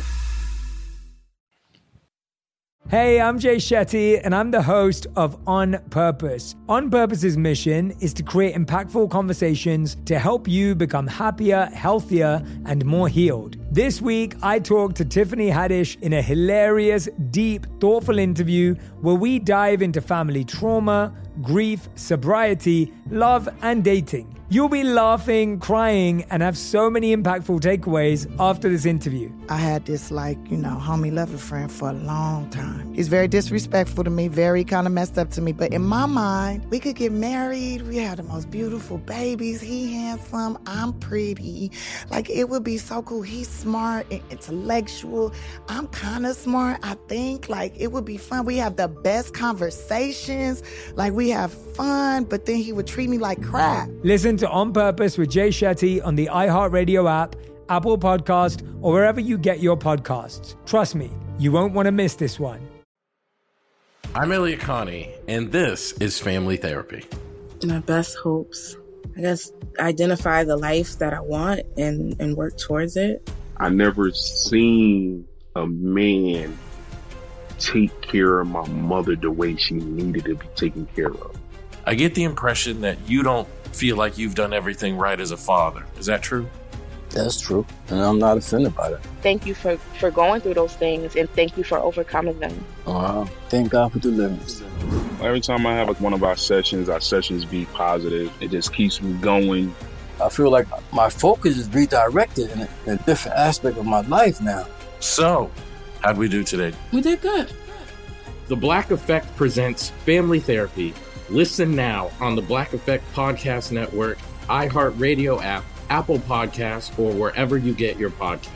E: Hey, I'm Jay Shetty, and I'm the host of On Purpose. On Purpose's mission is to create impactful conversations to help you become happier, healthier, and more healed. This week, I talked to Tiffany Haddish in a hilarious, deep, thoughtful interview where we dive into family trauma, grief, sobriety, love, and dating. You'll be laughing, crying, and have so many impactful takeaways after this interview.
M: I had this, like, you know, homie lover friend for a long time. He's very disrespectful to me, very kind of messed up to me. But in my mind, we could get married. We had the most beautiful babies. He handsome. I'm pretty. Like, it would be so cool. He's smart and intellectual. I'm kind of smart, I think. Like, it would be fun. We have the best conversations. Like, we have fun, but then he would treat me like crap.
E: Listen to On Purpose with Jay Shetty on the iHeartRadio app, Apple Podcast, or wherever you get your podcasts. Trust me, you won't want to miss this one.
R: I'm Elliot Connie, and this is Family Therapy.
S: My best hopes, I guess, identify the life that I want and, and work towards it.
T: I never seen a man take care of my mother the way she needed to be taken care of.
R: I get the impression that you don't feel like you've done everything right as a father. Is that true?
U: That's true, and I'm not offended by that.
V: Thank you for, for going through those things, and thank you for overcoming them.
U: Wow. Thank God for deliverance.
T: Every time I have like one of our sessions, our sessions be positive. It just keeps me going.
U: I feel like my focus is redirected in a, in a different aspect of my life now.
R: So, how'd we do today?
S: We did good.
R: The Black Effect presents Family Therapy. Listen now on the Black Effect Podcast Network, iHeartRadio app, Apple Podcasts, or wherever you get your podcasts.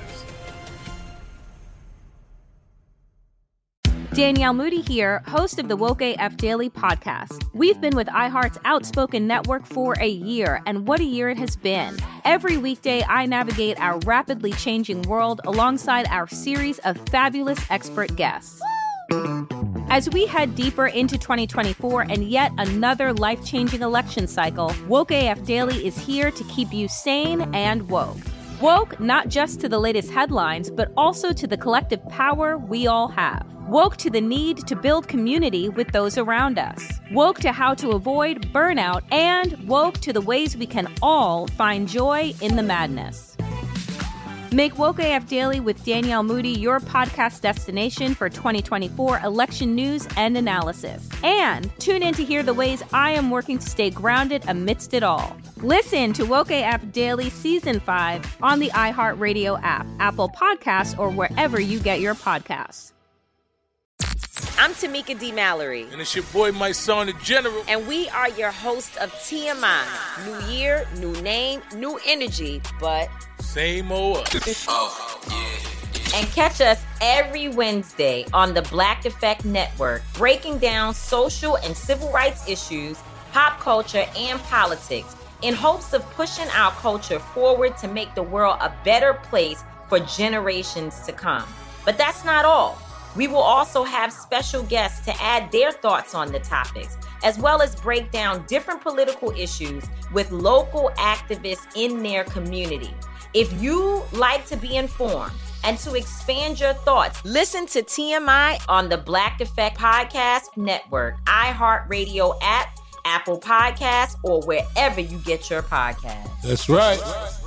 P: Danielle Moody here, host of the Woke A F Daily podcast. We've been with iHeart's Outspoken Network for a year, and what a year it has been. Every weekday, I navigate our rapidly changing world alongside our series of fabulous expert guests. As we head deeper into twenty twenty-four and yet another life-changing election cycle, Woke A F Daily is here to keep you sane and woke. Woke not just to the latest headlines, but also to the collective power we all have. Woke to the need to build community with those around us. Woke to how to avoid burnout, and woke to the ways we can all find joy in the madness. Make Woke A F Daily with Danielle Moody your podcast destination for twenty twenty-four election news and analysis. And tune in to hear the ways I am working to stay grounded amidst it all. Listen to Woke A F Daily Season five on the iHeartRadio app, Apple Podcasts, or wherever you get your podcasts.
N: I'm Tamika D. Mallory.
W: And it's your boy, my son, the General.
N: And we are your hosts of T M I. New year, new name, new energy, but
W: same old us.
O: Oh, yeah, yeah.
N: And catch us every Wednesday on the Black Effect Network, breaking down social and civil rights issues, pop culture, and politics in hopes of pushing our culture forward to make the world a better place for generations to come. But that's not all. We will also have special guests to add their thoughts on the topics, as well as break down different political issues with local activists in their community. If you like to be informed and to expand your thoughts, listen to T M I on the Black Effect Podcast Network, iHeartRadio app, Apple Podcasts, or wherever you get your podcasts.
W: That's right.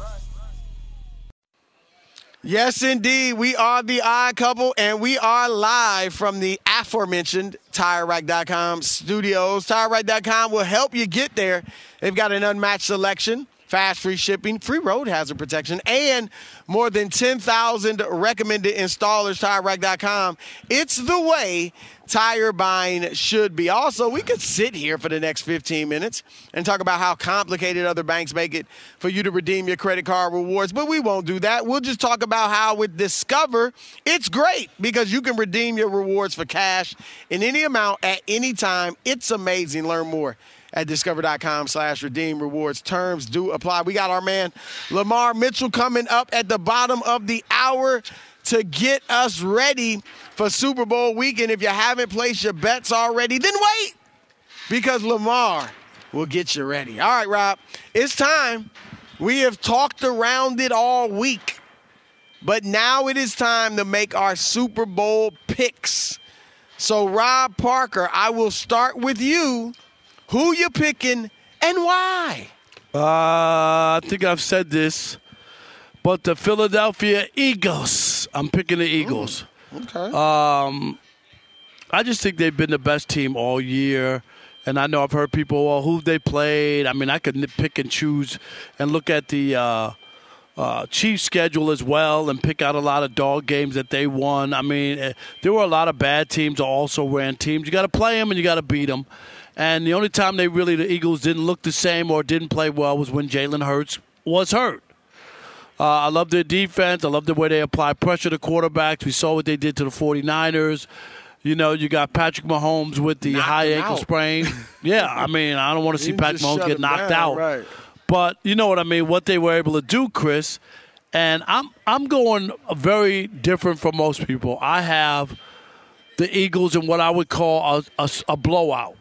X: Yes, indeed. We are the Odd Couple, and we are live from the aforementioned Tire Rack dot com studios. Tire Rack dot com will help you get there. They've got an unmatched selection, fast free shipping, free road hazard protection, and more than ten thousand recommended installers. Tire Rack dot com. It's the way tire buying should be. Also, we could sit here for the next fifteen minutes and talk about how complicated other banks make it for you to redeem your credit card rewards, but we won't do that. We'll just talk about how with Discover, it's great because you can redeem your rewards for cash in any amount at any time. It's amazing. Learn more at discover.com slash redeem rewards. Terms do apply. We got our man Lamar Mitchell coming up at the bottom of the hour to get us ready for Super Bowl weekend. If you haven't placed your bets already, then wait, because Lamar will get you ready. All right, Rob, it's time. We have talked around it all week, but now it is time to make our Super Bowl picks. So, Rob Parker, I will start with you. Who you picking and why?
K: Uh, I think I've said this, but the Philadelphia Eagles. I'm picking the Eagles.
X: Mm, okay.
K: Um, I just think they've been the best team all year. And I know I've heard people, well, who they played. I mean, I could pick and choose and look at the uh, uh, Chiefs' schedule as well and pick out a lot of dog games that they won. I mean, there were a lot of bad teams that also ran teams. You got to play them and you got to beat them. And the only time they really, the Eagles, didn't look the same or didn't play well was when Jalen Hurts was hurt. Uh, I love their defense. I love the way they apply pressure to quarterbacks. We saw what they did to the 49ers. You know, you got Patrick Mahomes with the
X: Knocked
K: high
X: him
K: ankle
X: out.
K: sprain. Yeah, I mean, I don't want to see
X: You
K: Patrick
X: just
K: Mahomes
X: shut
K: get
X: him
K: knocked
X: down,
K: out.
X: right.
K: But you know what I mean, what they were able to do, Chris. And I'm I'm going very different from most people. I have the Eagles in what I would call a, a, a blowout.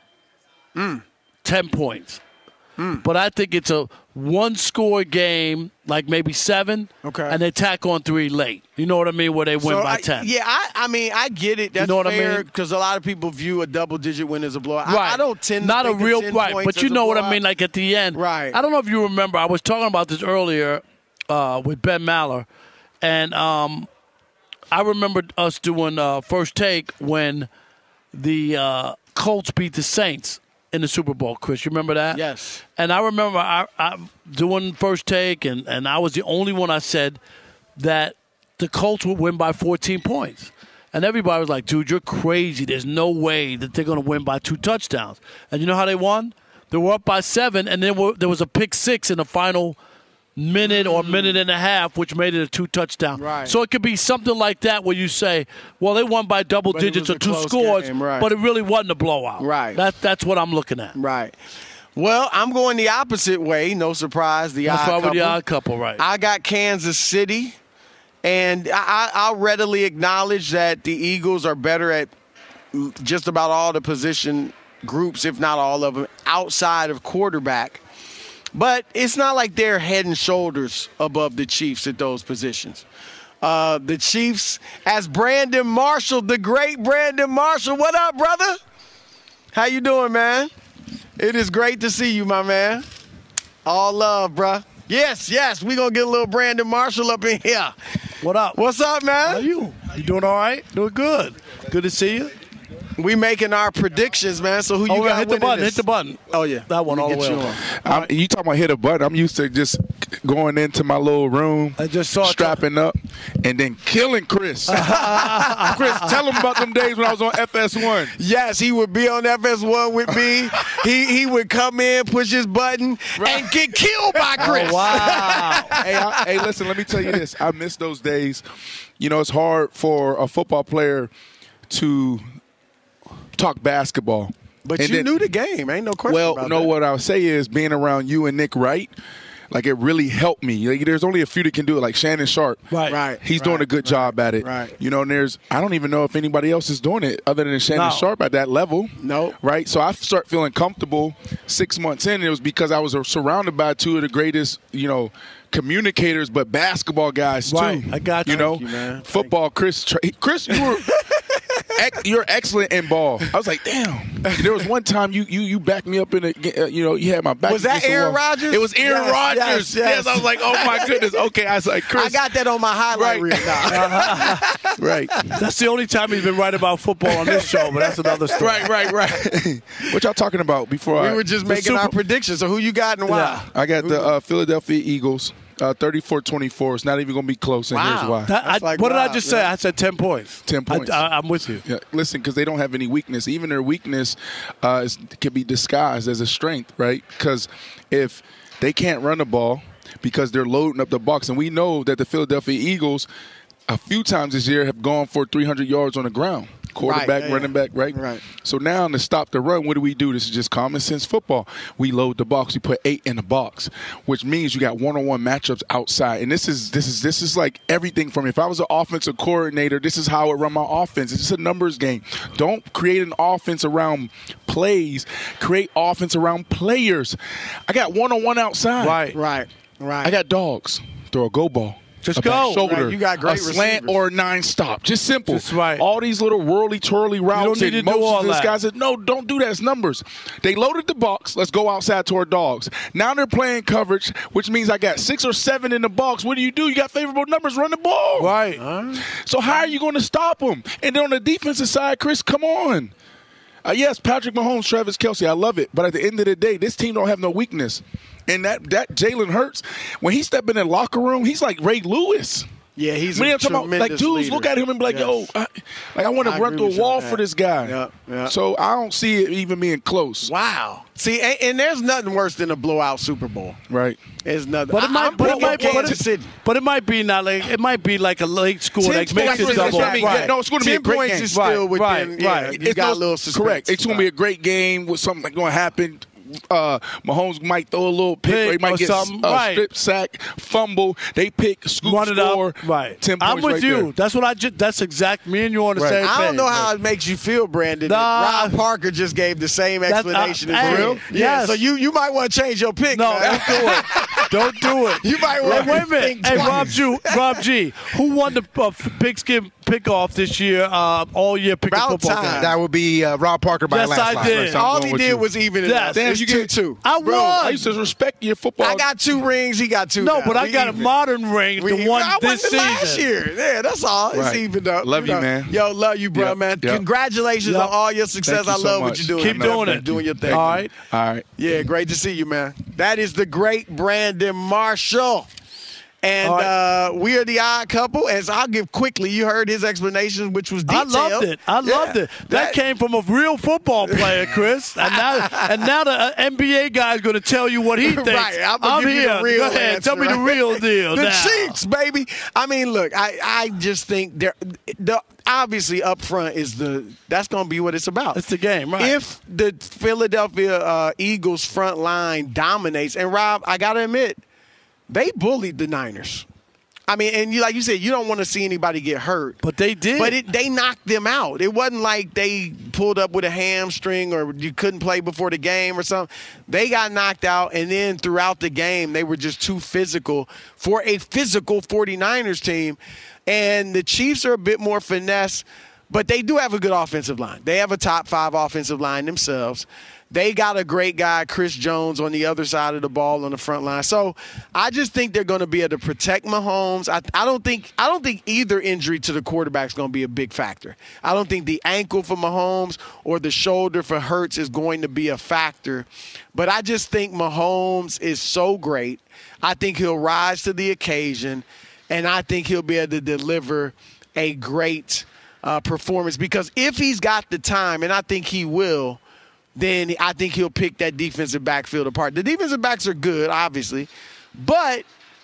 X: Mm.
K: Ten points.
X: Mm.
K: But I think it's a one-score game, like maybe seven,
X: Okay.
K: and they tack on three late. You know what I mean, where they win
X: So
K: by
X: I-
K: ten.
X: Yeah, I, I mean, I get it. That's
K: know what I
X: fair
K: mean?
X: because a lot of people view a double-digit win as a blowout.
K: Right.
X: I, I don't tend
K: Not
X: to
K: a
X: think of
K: real
X: ten
K: right,
X: points
K: but you
X: as a
K: know what I
X: blowout.
K: mean. Like at the end,
X: Right.
K: I don't know if you remember. I was talking about this earlier uh, with Ben Maller, and um, I remember us doing uh, First Take when the uh, Colts beat the Saints in the Super Bowl. Chris, you remember that?
X: Yes.
K: And I remember I, I doing First Take, and, and I was the only one I said that the Colts would win by fourteen points. And everybody was like, dude, you're crazy. There's no way that they're going to win by two touchdowns. And you know how they won? They were up by seven, and then there was a pick six in the final minute or minute and a half, which made it a two-touchdown.
X: Right.
K: So it could be something like that where you say, well, they won by double
X: But it
K: digits
X: was
K: or
X: a
K: two
X: close
K: scores,
X: game, right.
K: but it really wasn't a blowout.
X: Right.
K: That, that's what I'm looking at.
X: Right. Well, I'm going the opposite way. No surprise. The
K: That's
X: odd
K: why
X: couple.
K: we're the odd couple, right.
X: I got Kansas City, and I, I, I'll readily acknowledge that the Eagles are better at just about all the position groups, if not all of them, outside of quarterback. But it's not like they're head and shoulders above the Chiefs at those positions. Uh, the Chiefs, as Brandon Marshall, the great Brandon Marshall. What up, brother? How you doing, man? It is great to see you, my man. All love, bruh. Yes, yes, we going to get a little Brandon Marshall up in here.
K: What up?
X: What's up, man?
K: How are you? You doing all right? Doing good. Good to see you.
X: We making our predictions, man. So who you
K: Oh,
X: got
K: hit the
X: winning
K: button.
X: this?
K: Hit the button.
X: Oh, yeah.
K: That one
X: Let
K: all
X: me
K: the
X: get
K: way
X: you
K: over.
X: on.
A: I'm, you talking about hit a button? I'm used to just going into my little room,
K: I just saw it.
A: strapping up, and then killing Chris. Chris, tell him about them days when I was on F S one.
X: Yes, he would be on F S one with me. he he would come in, push his button, and get killed by Chris.
K: Oh, wow.
A: hey, I, hey, listen, let me tell you this. I miss those days. You know, it's hard for a football player to talk basketball.
X: But
A: And
X: you
A: then-
X: knew the game. Ain't no question
A: Well,
X: about
A: no,
X: that.
A: what I would say is being around you and Nick Wright, like it really helped me. Like, there's only a few that can do it, like Shannon Sharp.
K: Right.
X: Right.
A: He's
X: right,
A: doing a good
X: right,
A: job at it.
X: Right.
A: You know, and there's I don't even know if anybody else is doing it other than Shannon
K: No.
A: Sharp at that level.
X: No.
A: Right? So I start feeling comfortable six months in. And it was because I was surrounded by two of the greatest, you know, communicators, but basketball guys too.
K: Right. I got you.
A: You know,
X: Thank you, man.
A: football. Chris, Tra- Chris, you were. ex- You're excellent in ball. I was like, damn. There was one time you you you backed me up in a, uh, you know, you had my back.
X: Was that
A: against the
X: Aaron
A: wall.
X: Rodgers?
A: It was Aaron
X: Yes,
A: Rodgers.
X: yes, yes.
A: I was like, oh my goodness. Okay, I was like, Chris.
X: I got that on my highlight
A: Right.
X: reel now.
A: right,
K: That's the only time he's been right about football on this show, but that's another story.
A: right, right, right. What y'all talking about before
X: we
A: I?
X: were just
K: The
X: making
K: Super-
X: our predictions. So who you got and why?
K: Yeah.
A: I got the uh, Philadelphia Eagles, uh, thirty-four twenty-four. It's not even going to be close, and here's
X: Wow.
A: why.
K: That- I-
X: That's like,
K: what did I
X: wow,
K: just
X: yeah.
K: say? I said ten points.
A: ten points.
K: I, I, I'm with you.
A: Yeah, listen, because they don't have any weakness. Even their weakness uh, is, can be disguised as a strength, right? Because if they can't run the ball because they're loading up the box, and we know that the Philadelphia Eagles a few times this year have gone for three hundred yards on the ground. Quarterback,
X: Right, yeah,
A: running
X: yeah.
A: back, right?
X: Right.
A: So now to stop the run, what do we do? This is just common sense football. We load the box. We put eight in the box, which means you got one-on-one matchups outside. And this is this is this is like everything from if I was an offensive coordinator, this is how I would run my offense. It's just a numbers game. Don't create an offense around plays. Create offense around players. I got one-on-one outside.
K: Right.
X: Right. Right.
A: I got dogs. Throw a go ball.
K: Just
A: a
K: go.
A: back shoulder,
X: Right, you got great
A: a slant
X: receivers.
A: or a nine stop. Just simple.
K: That's right.
A: All these little whirly twirly routes.
K: need to
A: and
K: do
A: most
K: all
A: of this
K: that.
A: guy said, no, don't do that. It's numbers. They loaded the box. Let's go outside to our dogs. Now they're playing coverage, which means I got six or seven in the box. What do you do? You got favorable numbers. Run the ball.
K: Right.
A: So how are you going to stop them? And then on the defensive side, Chris, come on. Uh, yes, Patrick Mahomes, Travis Kelce, I love it. But at the end of the day, this team don't have no weakness. And that, that Jalen Hurts, when he stepped in the locker room, he's like Ray Lewis.
X: Yeah, he's
A: when
X: a
A: I'm talking about, like,
X: tremendous
A: dudes
X: leader.
A: look at him and be like,
X: Yes.
A: yo, I, like I want to
X: I
A: run
X: agree
A: through
X: with
A: a
X: you
A: wall
X: on
A: for
X: that.
A: this guy.
X: Yep, yep.
A: So I don't see it even being close.
X: Wow. See, and, and there's nothing worse than a blowout Super Bowl.
A: Right.
X: There's nothing.
K: But it
X: I-
K: might,
X: I'm
K: but it
X: picking
K: might, but
X: Kansas
K: it,
X: City.
K: but it might be not like it might be like a late score that
X: Ten
K: makes
X: points
K: it
X: is
K: double.
X: what I mean.
A: Yeah, no, it's going to be a
X: Ten
A: great
X: points
A: game.
X: is still
K: Right,
X: within.
K: right,
X: yeah,
K: right.
X: You
A: It's
X: got
A: no-
X: a little suspense.
A: Correct. It's going to be a great game with something going to happen. Uh, Mahomes might throw a little pick,
K: Pick
A: or he might
K: or
A: get
K: something.
A: a
K: Right.
A: strip sack, fumble. They pick, scoop,
K: Run it
A: score.
K: up. Right.
A: Ten points
K: I'm with
A: right
K: you.
A: there.
K: That's what I just. That's exact. Me and you on the
A: Right.
K: same
X: I don't
K: page.
X: know how it makes you feel, Brandon. that
K: Nah.
X: Rob Parker just gave the same
K: That's-
X: explanation
K: uh,
X: as
K: hey,
X: you. Yeah,
K: yes.
X: so you, you might want to change your pick.
K: No,
X: man.
K: don't do it. Don't do it.
X: You might want
K: Hey, wait a
X: to
K: minute.
X: think
K: Hey,
X: twice.
K: Rob G, Rob G, who won the uh, pigskin pick off this year? Uh, all year picking
X: About
K: football
X: time.
K: game.
Q: That would be uh, Rob Parker by
K: Yes,
Q: last
K: I
Q: line.
K: did.
A: I'm
X: All
A: going
X: he
A: with
X: did
A: you.
X: was even it
K: Yes.
X: up.
A: Damn,
X: It's
A: you
X: two
A: get
X: two.
K: I
A: Bro,
K: won.
A: I used to respect your football.
X: I got two rings. He got two.
K: No,
X: now.
K: but I
X: We
K: got
X: even.
K: a modern ring,
X: We-
K: the one
X: I
K: this
X: won the last
K: season.
X: year. Yeah, that's all. It's
A: Right.
X: even up.
A: Love you,
X: know.
A: man.
X: Yo, love you, bro,
A: Yep,
X: man.
A: yep.
X: Congratulations
K: Yep.
X: on all your success.
A: Thank you
X: I
A: so
X: love what
A: much.
X: you're doing.
K: Keep
X: man.
K: doing it.
X: Doing your thing.
K: All right.
A: All right.
X: Yeah, great to see you, man. That is the great Brandon Marshall. And
K: All right.
X: uh, we are the odd couple. As I'll give quickly, you heard his explanation, which was
K: I
X: detailed.
K: loved it. I
X: Yeah.
K: loved it. That, came from a real football player, Chris. And now, and now the uh, N B A guy is going to tell you what he thinks.
X: Right, I'm gonna give
K: here.
X: you the real
K: Go ahead.
X: answer,
K: Tell me the
X: right?
K: real deal.
X: The
K: now.
X: Chiefs, baby. I mean, look, I, I just think they're the obviously up front is the that's going to be what it's about.
K: It's the game, right?
X: If the Philadelphia uh, Eagles front line dominates, and Rob, I got to admit, they bullied the Niners. I mean, and you like you said, you don't want to see anybody get hurt.
K: But they did.
X: But it, they knocked them out. It wasn't like they pulled up with a hamstring or you couldn't play before the game or something. They got knocked out, and then throughout the game, they were just too physical for a physical 49ers team. And the Chiefs are a bit more finesse, but they do have a good offensive line. They have a top five offensive line themselves. They got a great guy, Chris Jones, on the other side of the ball on the front line. So I just think they're going to be able to protect Mahomes. I, I don't think I don't think either injury to the quarterback is going to be a big factor. I don't think the ankle for Mahomes or the shoulder for Hurts is going to be a factor. But I just think Mahomes is so great. I think he'll rise to the occasion, and I think he'll be able to deliver a great uh, performance. Because if he's got the time, and I think he will, then I think he'll pick that defensive backfield apart. The defensive backs are good, obviously, but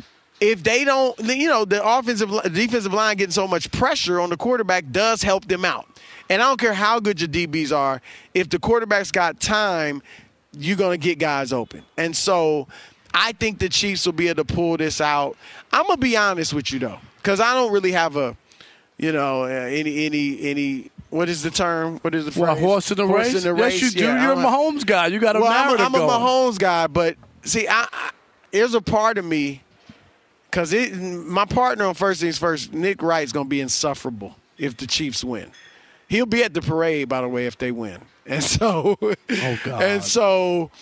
X: if they don't, you know, the offensive, the defensive line getting so much pressure on the quarterback does help them out. And I don't care how good your D Bs are, if the quarterback's got time, you're going to get guys open. And so I think the Chiefs will be able to pull this out. I'm going to be honest with you, though, because I don't really have a, you know, uh, any, any, any, what is the term? What is the phrase?
K: Well, horse in the race?
X: in the
K: Yes,
X: race.
K: you do.
X: Yeah,
K: You're
X: I'm
K: a Mahomes guy. You got a
X: well, I'm,
K: narrative
X: I'm a
K: going.
X: Mahomes guy, but see, I, I, there's a part of me, because my partner on First Things First, Nick Wright's going to be insufferable if the Chiefs win. He'll be at the parade, by the way, if they win. And so,
K: oh God.
X: And so,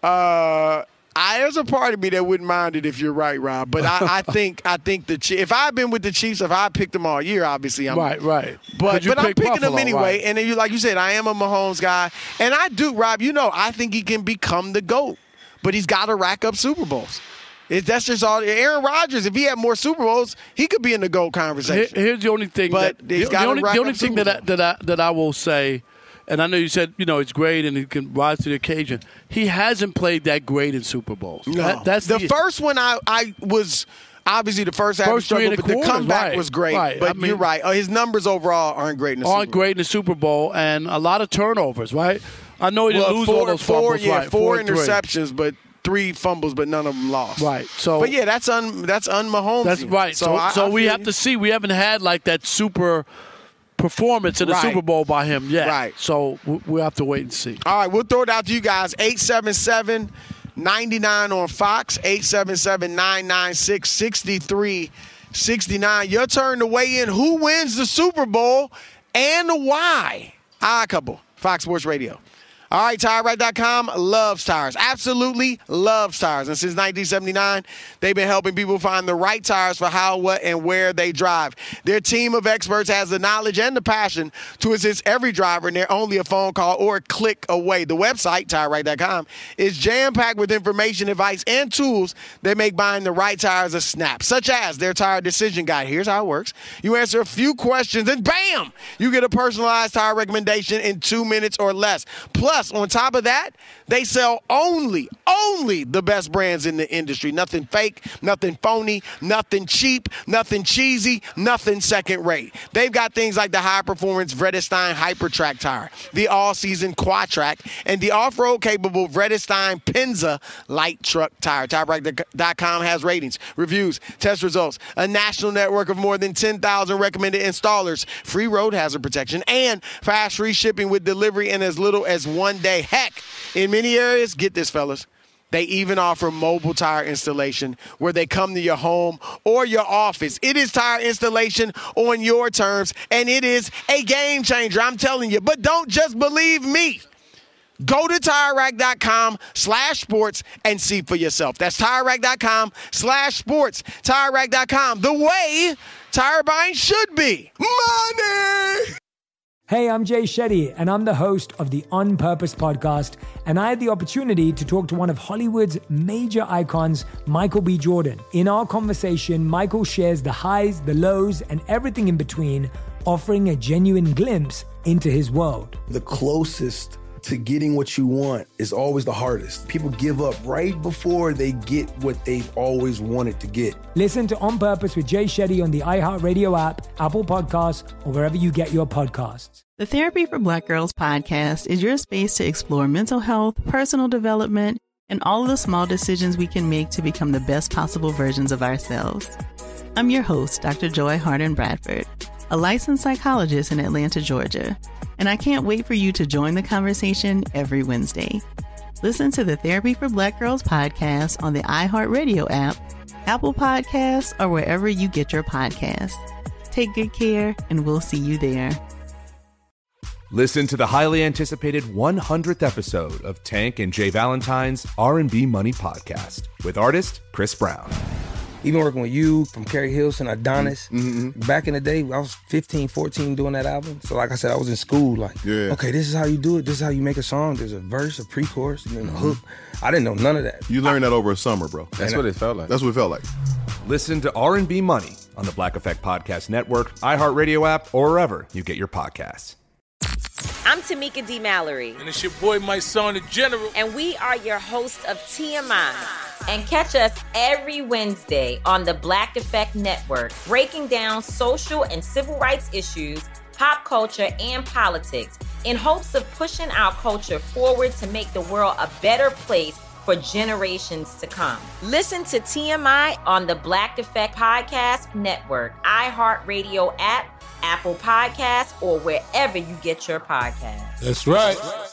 X: uh, I, there's a part of me that wouldn't mind it if you're right, Rob. But I, I think I think the Chiefs, if I've been with the Chiefs, if I picked them all year, obviously I'm
K: right, right.
X: But
K: you
X: but I'm
K: picked
X: picking
K: Buffalo,
X: them anyway.
K: right.
X: And then you like you said, I am a Mahomes guy, and I do, Rob. You know, I think he can become the GOAT, but he's got to rack up Super Bowls. It, that's just all. Aaron Rodgers, if he had more Super Bowls, he could be in the GOAT conversation.
K: Here- here's the only thing.
X: But
K: that,
X: he's
K: the,
X: gotta
K: the only,
X: rack
K: the only
X: up
K: thing
X: Super
K: that I, that I that I will say, and I know you said you know it's great and he can rise to the occasion. He hasn't played that great in Super Bowls.
X: No,
K: That- that's
X: the,
K: the,
X: first one. I I was. Obviously, the first half
K: First
X: was
K: three and
X: struggle,
K: a
X: but the
K: quarters,
X: comeback
K: right,
X: was great.
K: right.
X: But
K: I mean-
X: you're right. Uh, his numbers overall aren't great in the
K: aren't
X: Super Bowl.
K: great in the Super Bowl and a lot of turnovers. Right. I know he didn't
X: Well,
K: lose
X: four,
K: all those
X: four,
K: fumbles.
X: yeah,
K: right.
X: four,
K: and three.
X: interceptions, but three fumbles, but none of them lost.
K: Right. So,
X: but yeah, that's un that's un Mahomes.
K: That's right. So,
X: I,
K: so
X: I
K: we
X: feel
K: have
X: you.
K: to see. We haven't had like that super performance in the
X: Right.
K: Super Bowl by him yet.
X: Right.
K: So we we'll have to wait and see.
X: All right, we'll throw it out to you guys. eight seven seven, nine nine on Fox, eight seven seven, nine nine six, six three sixty-nine. Your turn to weigh in. Who wins the Super Bowl and why? Odd Couple, Fox Sports Radio. All right, Tire Rack dot com loves tires. Absolutely loves tires. And since nineteen seventy-nine, they've been helping people find the right tires for how, what, and where they drive. Their team of experts has the knowledge and the passion to assist every driver, and they're only a phone call or a click away. The website, Tire Rack dot com, is jam-packed with information, advice, and tools that make buying the right tires a snap, such as their tire decision guide. Here's how it works. You answer a few questions, and bam! You get a personalized tire recommendation in two minutes or less. Plus, on top of that, they sell only, only the best brands in the industry. Nothing fake, nothing phony, nothing cheap, nothing cheesy, nothing second rate. They've got things like the high-performance Vredestein Hypertrack tire, the all-season Quatrack, and the off-road capable Vredestein Penza light truck tire. Tire Rack dot com has ratings, reviews, test results, a national network of more than ten thousand recommended installers, free road hazard protection, and fast free shipping with delivery in as little as one day. Heck, in many areas, get this, fellas, they even offer mobile tire installation where they come to your home or your office. It is tire installation on your terms, and it is a game changer, I'm telling you. But don't just believe me. Go to Tire Rack dot com slash sports and see for yourself. That's Tire Rack dot com slash sports. Tire Rack dot com, the way tire buying should be. Money!
E: Hey, I'm Jay Shetty, and I'm the host of the On Purpose podcast, and I had the opportunity to talk to one of Hollywood's major icons, Michael B. Jordan. In our conversation, Michael shares the highs, the lows, and everything in between, offering a genuine glimpse into his world.
B: The closest to getting what you want is always the hardest. People give up right before they get what they've always wanted to get.
E: Listen to On Purpose with Jay Shetty on the iHeartRadio app, Apple Podcasts, or wherever you get your podcasts.
F: The Therapy for Black Girls podcast is your space to explore mental health, personal development, and all of the small decisions we can make to become the best possible versions of ourselves. I'm your host, Doctor Joy Harden Bradford, a licensed psychologist in Atlanta, Georgia, and I can't wait for you to join the conversation every Wednesday. Listen to the Therapy for Black Girls podcast on the iHeartRadio app, Apple Podcasts, or wherever you get your podcasts. Take good care, and we'll see you there.
G: Listen to the highly anticipated one hundredth episode of Tank and Jay Valentine's R and B Money podcast with artist Chris Brown.
L: Even working with you, from Carrie Hilson, Adonis,
Y: mm-hmm.
L: back in the day, I was fifteen, fourteen doing that album. So like I said, I was in school like,
Y: yeah.
L: okay, this is how you do it. This is how you make a song. There's a verse, a pre-chorus, and then a hook. I didn't know none of that.
Y: You learned I, that over a summer, bro.
G: That's what I, it felt like.
Y: That's what it felt like.
G: Listen to R and B Money on the Black Effect Podcast Network, iHeartRadio app, or wherever you get your podcasts.
N: I'm Tamika D. Mallory.
W: And it's your boy, my son, the General.
N: And we are your hosts of T M I. And catch us every Wednesday on the Black Effect Network, breaking down social and civil rights issues, pop culture, and politics in hopes of pushing our culture forward to make the world a better place for generations to come. Listen to T M I on the Black Effect Podcast Network, iHeartRadio app, Apple Podcasts, or wherever you get your podcasts.
W: That's right.